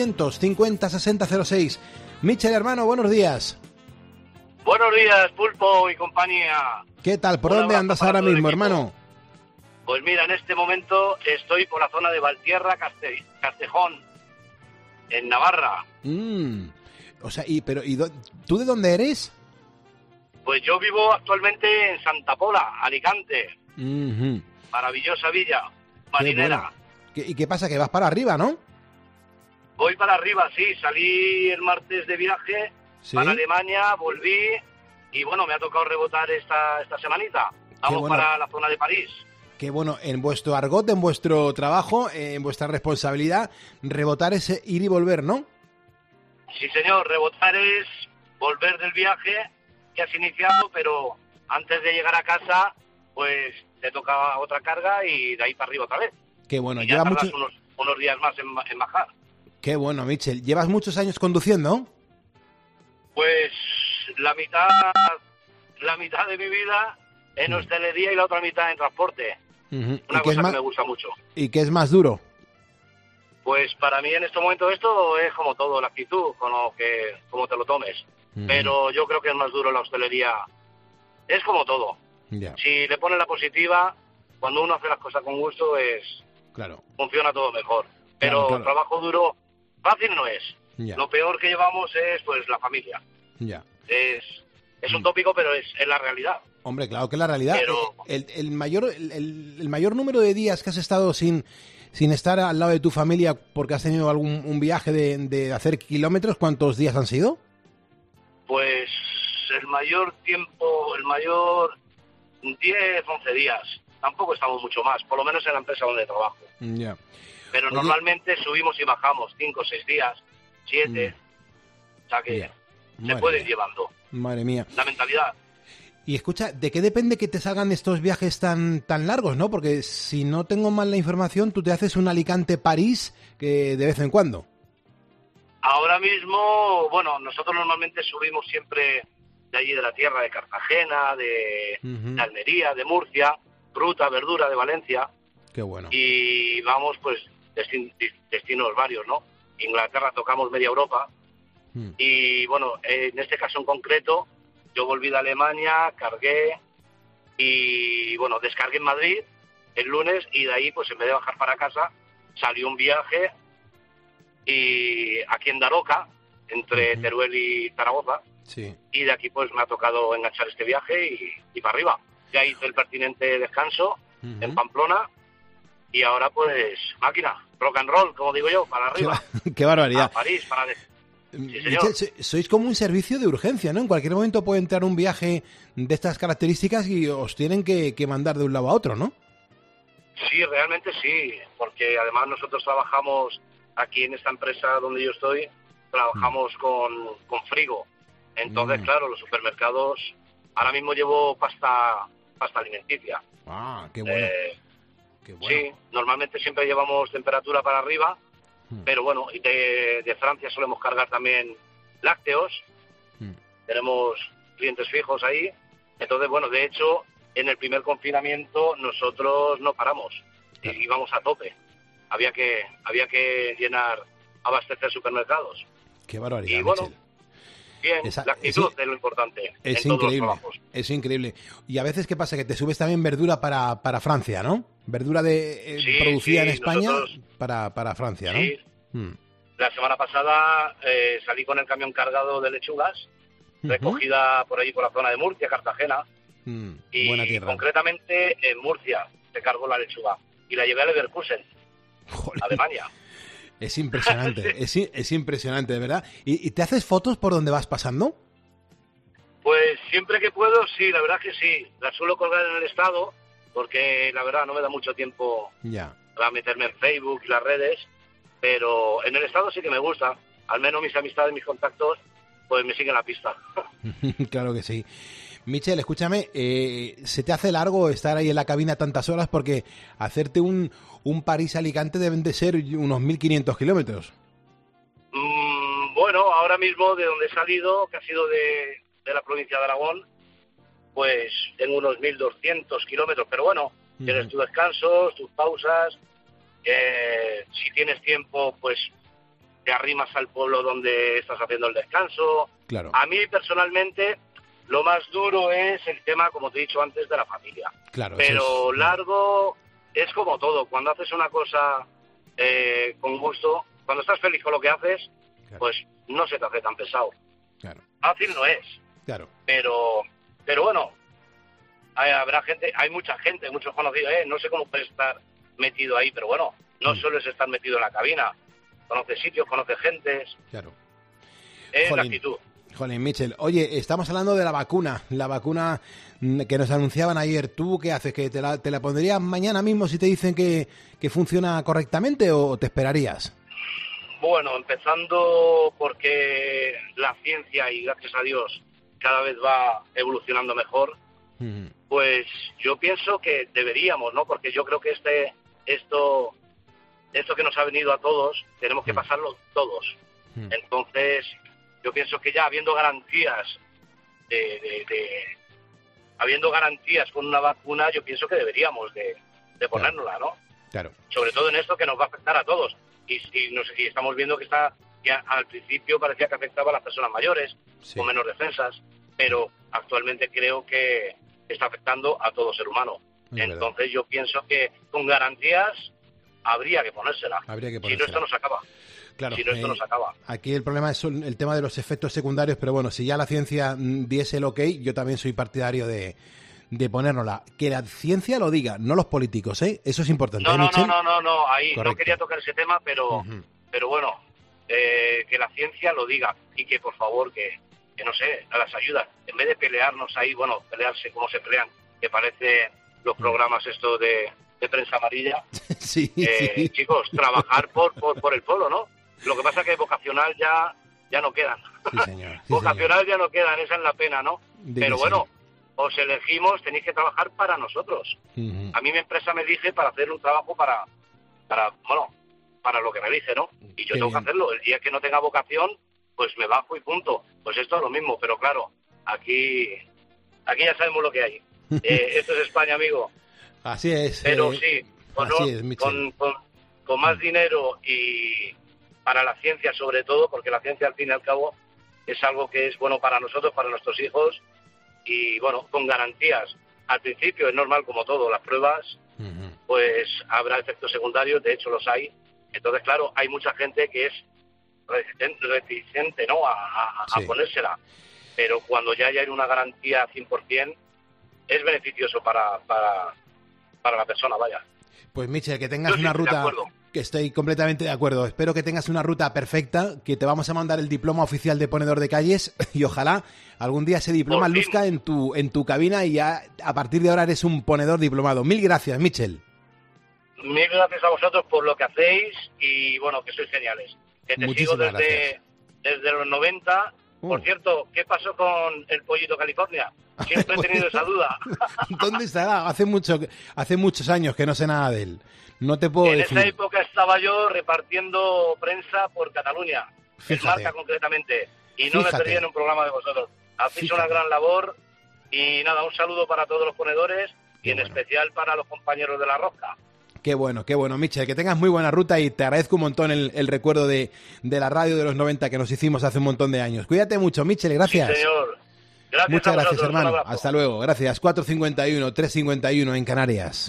950-6006. Michel, hermano, buenos días. Buenos días, Pulpo y compañía. ¿Qué tal? ¿Por dónde andas ahora mismo, hermano? Pues mira, en este momento estoy por la zona de Valtierra, Castejón, en Navarra. O sea, ¿tú de dónde eres? Pues yo vivo actualmente en Santa Pola, Alicante. Maravillosa villa, marinera. Qué bueno. ¿Y qué pasa? Que vas para arriba, ¿no? Voy para arriba, sí. Salí el martes de viaje para Alemania, volví y bueno, me ha tocado rebotar esta semanita. Vamos para la zona de París. Qué bueno, en vuestro argot, en vuestro trabajo, en vuestra responsabilidad, rebotar es ir y volver, ¿no? Sí, señor, rebotar es volver del viaje que has iniciado, pero antes de llegar a casa, pues te toca otra carga y de ahí para arriba otra vez. Qué bueno, y ya tardas unos días más en bajar. Qué bueno, Michel. ¿Llevas muchos años conduciendo? Pues la mitad de mi vida en hostelería y la otra mitad en transporte. Una cosa que me gusta mucho. ¿Y qué es más duro? Pues para mí en este momento esto es como todo, la actitud, como te lo tomes. Pero yo creo que es más duro la hostelería. Es como todo. Si le pones la positiva, cuando uno hace las cosas con gusto, funciona todo mejor. Pero trabajo duro, fácil no es. Lo peor que llevamos es pues la familia. Es un tópico, pero es la realidad. Hombre, claro que es la realidad. Pero el mayor número de días que has estado sin estar al lado de tu familia porque has tenido un viaje de hacer kilómetros, ¿cuántos días han sido? Pues el mayor 10, 11 días. Tampoco estamos mucho más, por lo menos en la empresa donde trabajo. Pero normalmente subimos y bajamos 5 o 6 días, 7. O sea que se puede ir llevando. Madre mía. La mentalidad. Y escucha, ¿de qué depende que te salgan estos viajes tan largos, no? Porque si no tengo mal la información, tú te haces un Alicante-París que de vez en cuando. Ahora mismo, bueno, nosotros normalmente subimos siempre de allí de la tierra, de Cartagena, de Almería, de Murcia, fruta, verdura, de Valencia. Qué bueno. Y vamos, pues, destinos varios, ¿no? Inglaterra tocamos media Europa. Y, bueno, en este caso en concreto, yo volví de Alemania, cargué y, bueno, descargué en Madrid el lunes y de ahí, pues, en vez de bajar para casa, salió un viaje y aquí en Daroca, entre Teruel y Zaragoza. Sí. Y de aquí, pues, me ha tocado enganchar este viaje y para arriba. Ya hice el pertinente descanso en Pamplona y ahora, pues, máquina, rock and roll, como digo yo, para arriba. Qué barbaridad. A París, para... Sí, señor. Sois como un servicio de urgencia, ¿no? En cualquier momento puede entrar un viaje de estas características y os tienen que mandar de un lado a otro, ¿no? Sí, realmente sí, porque además nosotros trabajamos aquí en esta empresa donde yo estoy, trabajamos con frigo. Entonces, claro, los supermercados, ahora mismo llevo pasta alimenticia. Ah, qué bueno. Qué bueno. Sí, normalmente siempre llevamos temperatura para arriba, pero bueno, y de Francia solemos cargar también lácteos. Tenemos clientes fijos ahí. Entonces, bueno, de hecho, en el primer confinamiento nosotros no paramos, íbamos a tope. Había que llenar, abastecer supermercados. Qué barbaridad, y bueno, Michel. Bien, la actitud es lo importante. Es en todos increíble, los trabajos. es increíble. Y a veces, ¿qué pasa? Que te subes también verdura para Francia, ¿no? Verdura producida en España nosotros, para Francia, ¿no? Sí. La semana pasada salí con el camión cargado de lechugas, recogida por allí por la zona de Murcia, Cartagena. Y buena tierra. Concretamente en Murcia se cargó la lechuga y la llevé a Leverkusen, Alemania. Es impresionante, es impresionante, de verdad. ¿Y te haces fotos por donde vas pasando? Pues siempre que puedo, sí, la verdad que sí. Las suelo colgar en el estado, porque la verdad no me da mucho tiempo para meterme en Facebook y las redes, pero en el estado sí que me gusta. Al menos mis amistades, mis contactos, pues me siguen la pista. Claro que sí. Michel, escúchame, ¿se te hace largo estar ahí en la cabina tantas horas? Porque hacerte un París-Alicante deben de ser unos 1.500 kilómetros. Bueno, ahora mismo de donde he salido, que ha sido de la provincia de Aragón, pues tengo unos 1.200 kilómetros, pero bueno, tienes tus descansos, tus pausas, si tienes tiempo, pues te arrimas al pueblo donde estás haciendo el descanso. Claro. A mí personalmente lo más duro es el tema, como te he dicho antes, de la familia. Claro, pero largo es como todo. Cuando haces una cosa con gusto, cuando estás feliz con lo que haces, pues no se te hace tan pesado. Claro. Fácil no es. Claro. Pero bueno, habrá gente, hay mucha gente, muchos conocidos, no sé cómo puede estar metido ahí, pero bueno, no solo es estar metido en la cabina, conoce sitios, conoce gentes. Claro. Es la actitud. Jolín, Michel, oye, estamos hablando de la vacuna que nos anunciaban ayer. ¿Tú qué haces? ¿Que te la pondrías mañana mismo si te dicen que funciona correctamente o te esperarías? Bueno, empezando porque la ciencia, y gracias a Dios, cada vez va evolucionando mejor, pues yo pienso que deberíamos, ¿no? Porque yo creo que esto que nos ha venido a todos, tenemos que pasarlo todos. Entonces, yo pienso que ya habiendo garantías habiendo garantías con una vacuna, yo pienso que deberíamos de ponérnosla, ¿no? Claro. Sobre todo en esto que nos va a afectar a todos. Y estamos viendo que al principio parecía que afectaba a las personas mayores, con menos defensas, pero actualmente creo que está afectando a todo ser humano. Entonces yo pienso que con garantías habría que ponérsela. Si no, esto no se acaba. Claro, si no, esto no se acaba. Aquí el problema es el tema de los efectos secundarios, pero bueno, si ya la ciencia diese el ok, yo también soy partidario de ponérnosla. Que la ciencia lo diga, no los políticos, ¿eh? Eso es importante. No, Michel? no, ahí Correcto. no quería tocar ese tema, pero bueno, que la ciencia lo diga y que por favor, que no sé, a las ayudas, en vez de pelearnos ahí, bueno, pelearse como se pelean, que parece los programas estos de prensa amarilla, sí. Chicos, trabajar por el pueblo, ¿no? Lo que pasa es que vocacional ya no quedan. Sí, señor. Sí, vocacional ya no quedan, esa es la pena, ¿no? Pero bueno, os elegimos, tenéis que trabajar para nosotros. A mí mi empresa me elige para hacer un trabajo para lo que me elige, ¿no? Y yo tengo que hacerlo. El día que no tenga vocación, pues me bajo y punto. Pues esto es lo mismo, pero claro, aquí ya sabemos lo que hay. Esto es España, amigo. Así es. Pero sí, con más dinero y para la ciencia sobre todo, porque la ciencia al fin y al cabo es algo que es bueno para nosotros, para nuestros hijos, y bueno, con garantías. Al principio es normal, como todo, las pruebas, pues habrá efectos secundarios, de hecho los hay. Entonces, claro, hay mucha gente que es reticente, ¿no?, a ponérsela. Pero cuando ya hay una garantía 100%, es beneficioso para la persona, vaya. Pues Michel, que tengas una ruta, que estoy completamente de acuerdo. Espero que tengas una ruta perfecta, que te vamos a mandar el diploma oficial de ponedor de calles y ojalá algún día ese diploma luzca en tu cabina y ya a partir de ahora eres un ponedor diplomado. Mil gracias, Michel. Mil gracias a vosotros por lo que hacéis y bueno, que sois geniales. Que te sigo desde los 90. Por cierto, ¿qué pasó con el Pollito California? Siempre he tenido esa duda. ¿Dónde estará? Hace muchos años que no sé nada de él. No te puedo decir. En esa época estaba yo repartiendo prensa por Cataluña, en Marca concretamente, y no me perdí en un programa de vosotros. Hacéis una gran labor y nada, un saludo para todos los ponedores y en especial para los compañeros de La Rosca. Qué bueno, Michel, que tengas muy buena ruta y te agradezco un montón el recuerdo de la radio de los 90 que nos hicimos hace un montón de años. Cuídate mucho, Michel, gracias. Sí, señor. Gracias. Muchas a gracias, vosotros, hermano. Hasta luego, gracias. 4:51, 3:51 en Canarias.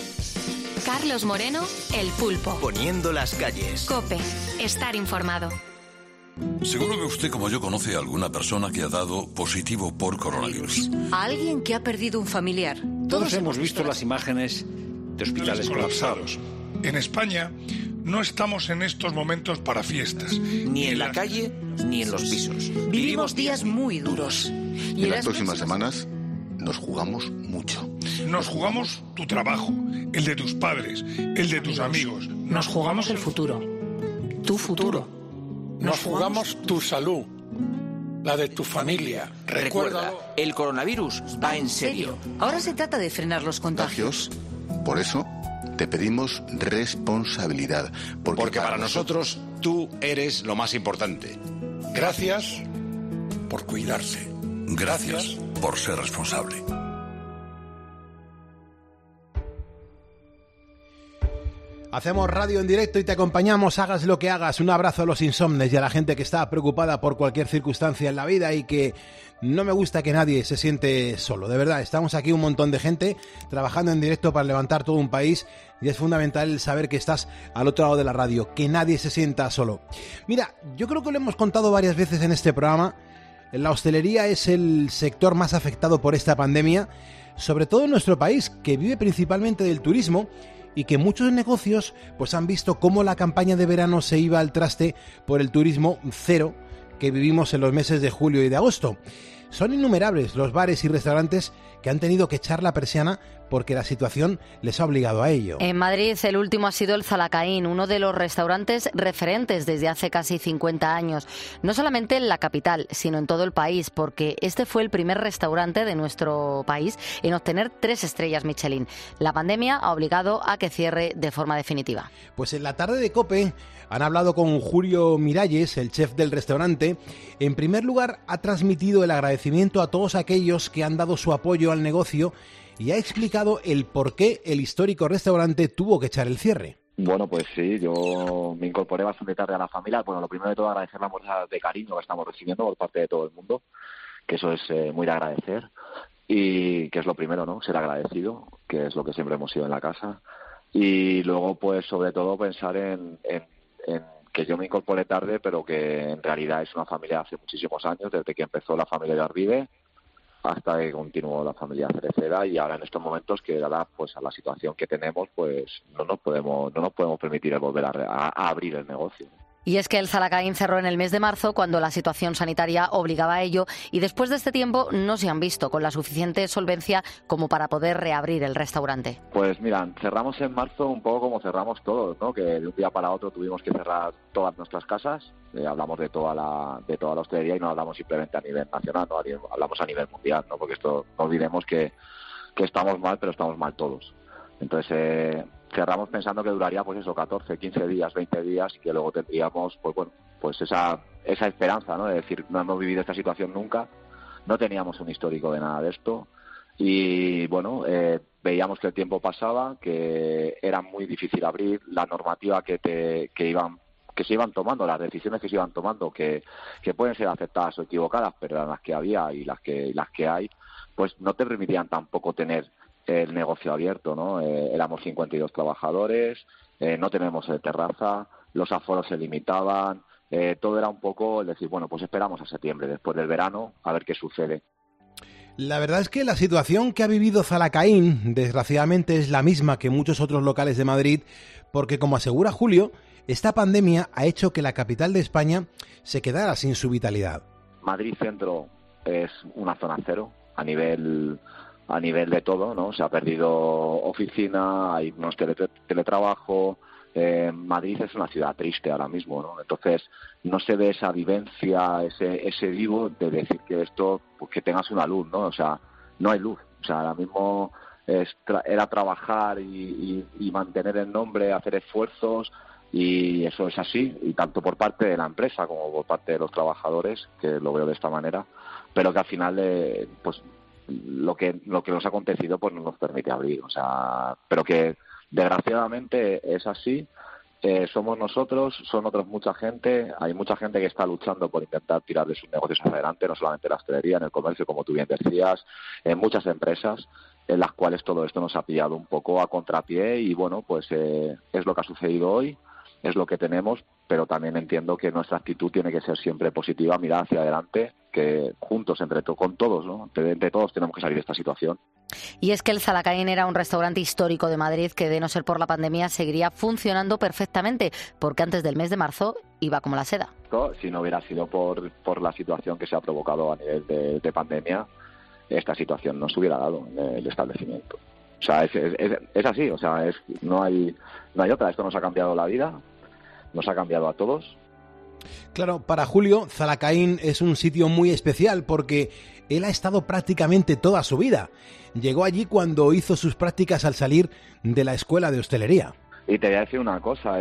Carlos Moreno, El Pulpo. Poniendo las calles. COPE, estar informado. Seguro que usted, como yo, conoce a alguna persona que ha dado positivo por coronavirus. A alguien que ha perdido un familiar. Todos hemos visto las imágenes de hospitales colapsados. En España no estamos en estos momentos para fiestas. Ni en la calle, ni en los pisos. Vivimos días muy duros. Y en las próximas semanas nos jugamos mucho. Nos jugamos tu trabajo, el de tus padres, el de tus amigos. Nos jugamos el futuro. Tu futuro. Nos jugamos tu salud, la de tu familia. Recuerda, el coronavirus va en serio. Ahora se trata de frenar los contagios. Por eso te pedimos responsabilidad. Porque para nosotros tú eres lo más importante. Gracias por cuidarse. Gracias por ser responsable. Hacemos radio en directo y te acompañamos, hagas lo que hagas. Un abrazo a los insomnes y a la gente que está preocupada por cualquier circunstancia en la vida y que no me gusta que nadie se siente solo. De verdad, estamos aquí un montón de gente trabajando en directo para levantar todo un país y es fundamental saber que estás al otro lado de la radio, que nadie se sienta solo. Mira, yo creo que lo hemos contado varias veces en este programa. La hostelería es el sector más afectado por esta pandemia, sobre todo en nuestro país, que vive principalmente del turismo y que muchos negocios pues han visto cómo la campaña de verano se iba al traste por el turismo cero que vivimos en los meses de julio y de agosto. Son innumerables los bares y restaurantes que han tenido que echar la persiana porque la situación les ha obligado a ello. En Madrid el último ha sido el Zalacaín, uno de los restaurantes referentes desde hace casi 50 años. No solamente en la capital, sino en todo el país, porque este fue el primer restaurante de nuestro país en obtener 3 estrellas Michelin. La pandemia ha obligado a que cierre de forma definitiva. Pues en la tarde de COPE han hablado con Julio Miralles, el chef del restaurante. En primer lugar, ha transmitido el agradecimiento a todos aquellos que han dado su apoyo al negocio y ha explicado el por qué el histórico restaurante tuvo que echar el cierre. Bueno, pues sí, yo me incorporé bastante tarde a la familia. Bueno, lo primero de todo, agradecer la muestra de cariño que estamos recibiendo por parte de todo el mundo, que eso es muy de agradecer y que es lo primero, ¿no? Ser agradecido, que es lo que siempre hemos sido en la casa. Y luego, pues, sobre todo, pensar en que yo me incorporé tarde, pero que en realidad es una familia hace muchísimos años, desde que empezó la familia de Arvide hasta que continuó la familia Cereceda, y ahora en estos momentos que dada pues a la situación que tenemos, pues no nos podemos permitir el volver a abrir el negocio. Y es que el Zalacaín cerró en el mes de marzo cuando la situación sanitaria obligaba a ello y después de este tiempo no se han visto con la suficiente solvencia como para poder reabrir el restaurante. Pues mira, cerramos en marzo un poco como cerramos todos, ¿no? Que de un día para otro tuvimos que cerrar todas nuestras casas. Hablamos de toda la hostelería y no hablamos simplemente a nivel nacional, ¿no? Hablamos a nivel mundial, ¿no? Porque esto no olvidemos que estamos mal, pero estamos mal todos. Entonces cerramos pensando que duraría pues eso, 14, 15 días, 20 días y que luego tendríamos pues esa esperanza, ¿no? De decir, no hemos vivido esta situación nunca, no teníamos un histórico de nada de esto y bueno, veíamos que el tiempo pasaba, que era muy difícil abrir, la normativa que se iban tomando, las decisiones que se iban tomando, que pueden ser aceptadas o equivocadas, pero eran las que había y las que hay, pues no te permitían tampoco tener el negocio abierto, ¿no? Éramos 52 trabajadores, no tenemos terraza, los aforos se limitaban, todo era un poco el decir, bueno, pues esperamos a septiembre, después del verano, a ver qué sucede. La verdad es que la situación que ha vivido Zalacaín, desgraciadamente, es la misma que muchos otros locales de Madrid, porque como asegura Julio, esta pandemia ha hecho que la capital de España se quedara sin su vitalidad. Madrid Centro es una zona cero a nivel de todo, ¿no? Se ha perdido oficina, hay unos teletrabajo. Madrid es una ciudad triste ahora mismo, ¿no? Entonces no se ve esa vivencia, ese vivo de decir que esto, pues que tengas una luz, ¿no? O sea, no hay luz. O sea, ahora mismo era trabajar y mantener el nombre, hacer esfuerzos, y eso es así, y tanto por parte de la empresa como por parte de los trabajadores, que lo veo de esta manera, pero que al final pues lo que nos ha acontecido pues no nos permite abrir, o sea, pero que desgraciadamente es así. Somos nosotros, son otros mucha gente, hay mucha gente que está luchando por intentar tirar de sus negocios hacia adelante, no solamente en la hostelería, en el comercio, como tú bien decías, en muchas empresas en las cuales todo esto nos ha pillado un poco a contrapié y bueno, pues es lo que ha sucedido hoy, es lo que tenemos, pero también entiendo que nuestra actitud tiene que ser siempre positiva, mirar hacia adelante, que juntos, con todos, ¿no? Entre todos tenemos que salir de esta situación. Y es que el Zalacaín era un restaurante histórico de Madrid que, de no ser por la pandemia, seguiría funcionando perfectamente, porque antes del mes de marzo iba como la seda. Si no hubiera sido por la situación que se ha provocado a nivel de pandemia, esta situación no se hubiera dado en el establecimiento. O sea, es así, o sea, no hay otra. Esto nos ha cambiado la vida, nos ha cambiado a todos. Claro, para Julio, Zalacaín es un sitio muy especial porque él ha estado prácticamente toda su vida. Llegó allí cuando hizo sus prácticas al salir de la escuela de hostelería. Y te voy a decir una cosa,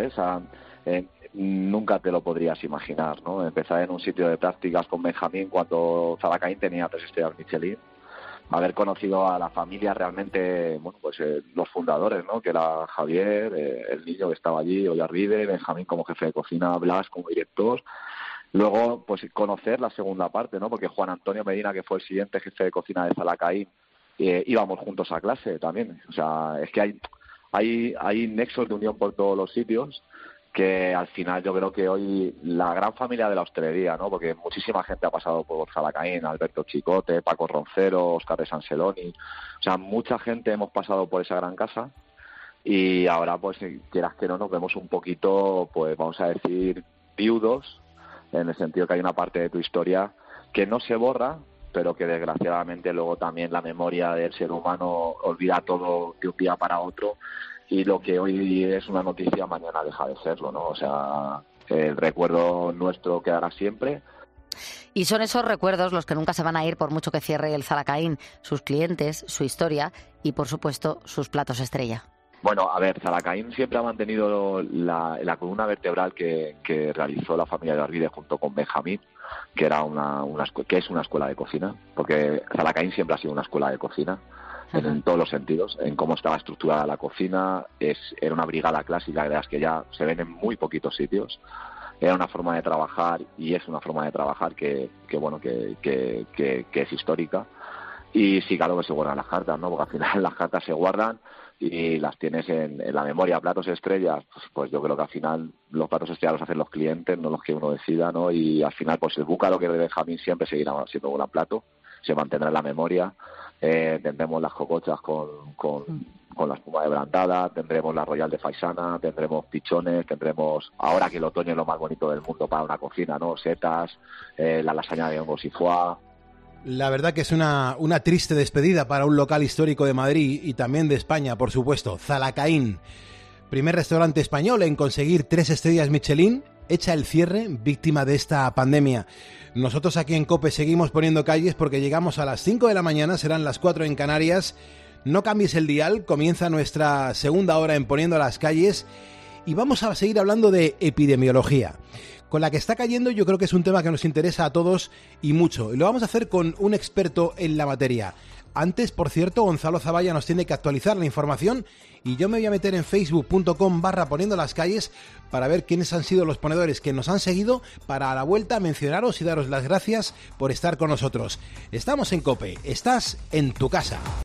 nunca te lo podrías imaginar, ¿no? Empezar en un sitio de prácticas con Benjamín cuando Zalacaín tenía 3 estrellas Michelin. Haber conocido a la familia realmente, bueno, pues los fundadores, ¿no? Que era Javier, el niño que estaba allí, Ollarvide, Benjamín como jefe de cocina, Blas como director. Luego, pues conocer la segunda parte, ¿no? Porque Juan Antonio Medina, que fue el siguiente jefe de cocina de Zalacaín, íbamos juntos a clase también. O sea, es que hay nexos de unión por todos los sitios, que al final yo creo que hoy la gran familia de la hostelería, ¿no? Porque muchísima gente ha pasado por Zalacaín, Alberto Chicote, Paco Roncero, Óscar de Sanceloni, o sea, mucha gente hemos pasado por esa gran casa y ahora, pues, quieras que no, nos vemos un poquito, pues, vamos a decir, viudos, en el sentido que hay una parte de tu historia que no se borra, pero que desgraciadamente luego también la memoria del ser humano olvida todo de un día para otro. Y lo que hoy es una noticia, mañana deja de serlo, ¿no? O sea, el recuerdo nuestro quedará siempre. Y son esos recuerdos los que nunca se van a ir por mucho que cierre el Zalacaín, sus clientes, su historia y, por supuesto, sus platos estrella. Bueno, a ver, Zalacaín siempre ha mantenido la columna vertebral que realizó la familia de Arvide junto con Benjamín, que era que es una escuela de cocina, porque Zalacaín siempre ha sido una escuela de cocina. En todos los sentidos, en cómo estaba estructurada la cocina, era una brigada clásica de las que ya se ven en muy poquitos sitios, era una forma de trabajar y es una forma de trabajar que es histórica, y sí, claro que se guardan las cartas, ¿no? Porque al final las cartas se guardan y las tienes en la memoria. Platos estrellas, pues yo creo que al final los platos estrellas los hacen los clientes, no los que uno decida, ¿no? Y al final pues el búcaro que de Benjamín siempre seguirá siendo un gran plato, se mantendrá en la memoria. Tendremos las cocochas con con la espuma de Brandada, tendremos la Royal de Faisana, tendremos pichones, tendremos, ahora que el otoño es lo más bonito del mundo para una cocina, ¿no? Setas, la lasaña de hongos y foie. La verdad que es una triste despedida para un local histórico de Madrid y también de España, por supuesto. Zalacaín, primer restaurante español en conseguir 3 estrellas Michelin, echa el cierre, víctima de esta pandemia. Nosotros aquí en COPE seguimos poniendo calles porque llegamos a las 5 de la mañana, serán las 4 en Canarias. No cambies el dial, comienza nuestra segunda hora en Poniendo las Calles y vamos a seguir hablando de epidemiología. Con la que está cayendo yo creo que es un tema que nos interesa a todos y mucho. Y lo vamos a hacer con un experto en la materia. Antes, por cierto, Gonzalo Zavalla nos tiene que actualizar la información y yo me voy a meter en facebook.com/Poniendo las Calles para ver quiénes han sido los ponedores que nos han seguido, para a la vuelta mencionaros y daros las gracias por estar con nosotros. Estamos en COPE, estás en tu casa.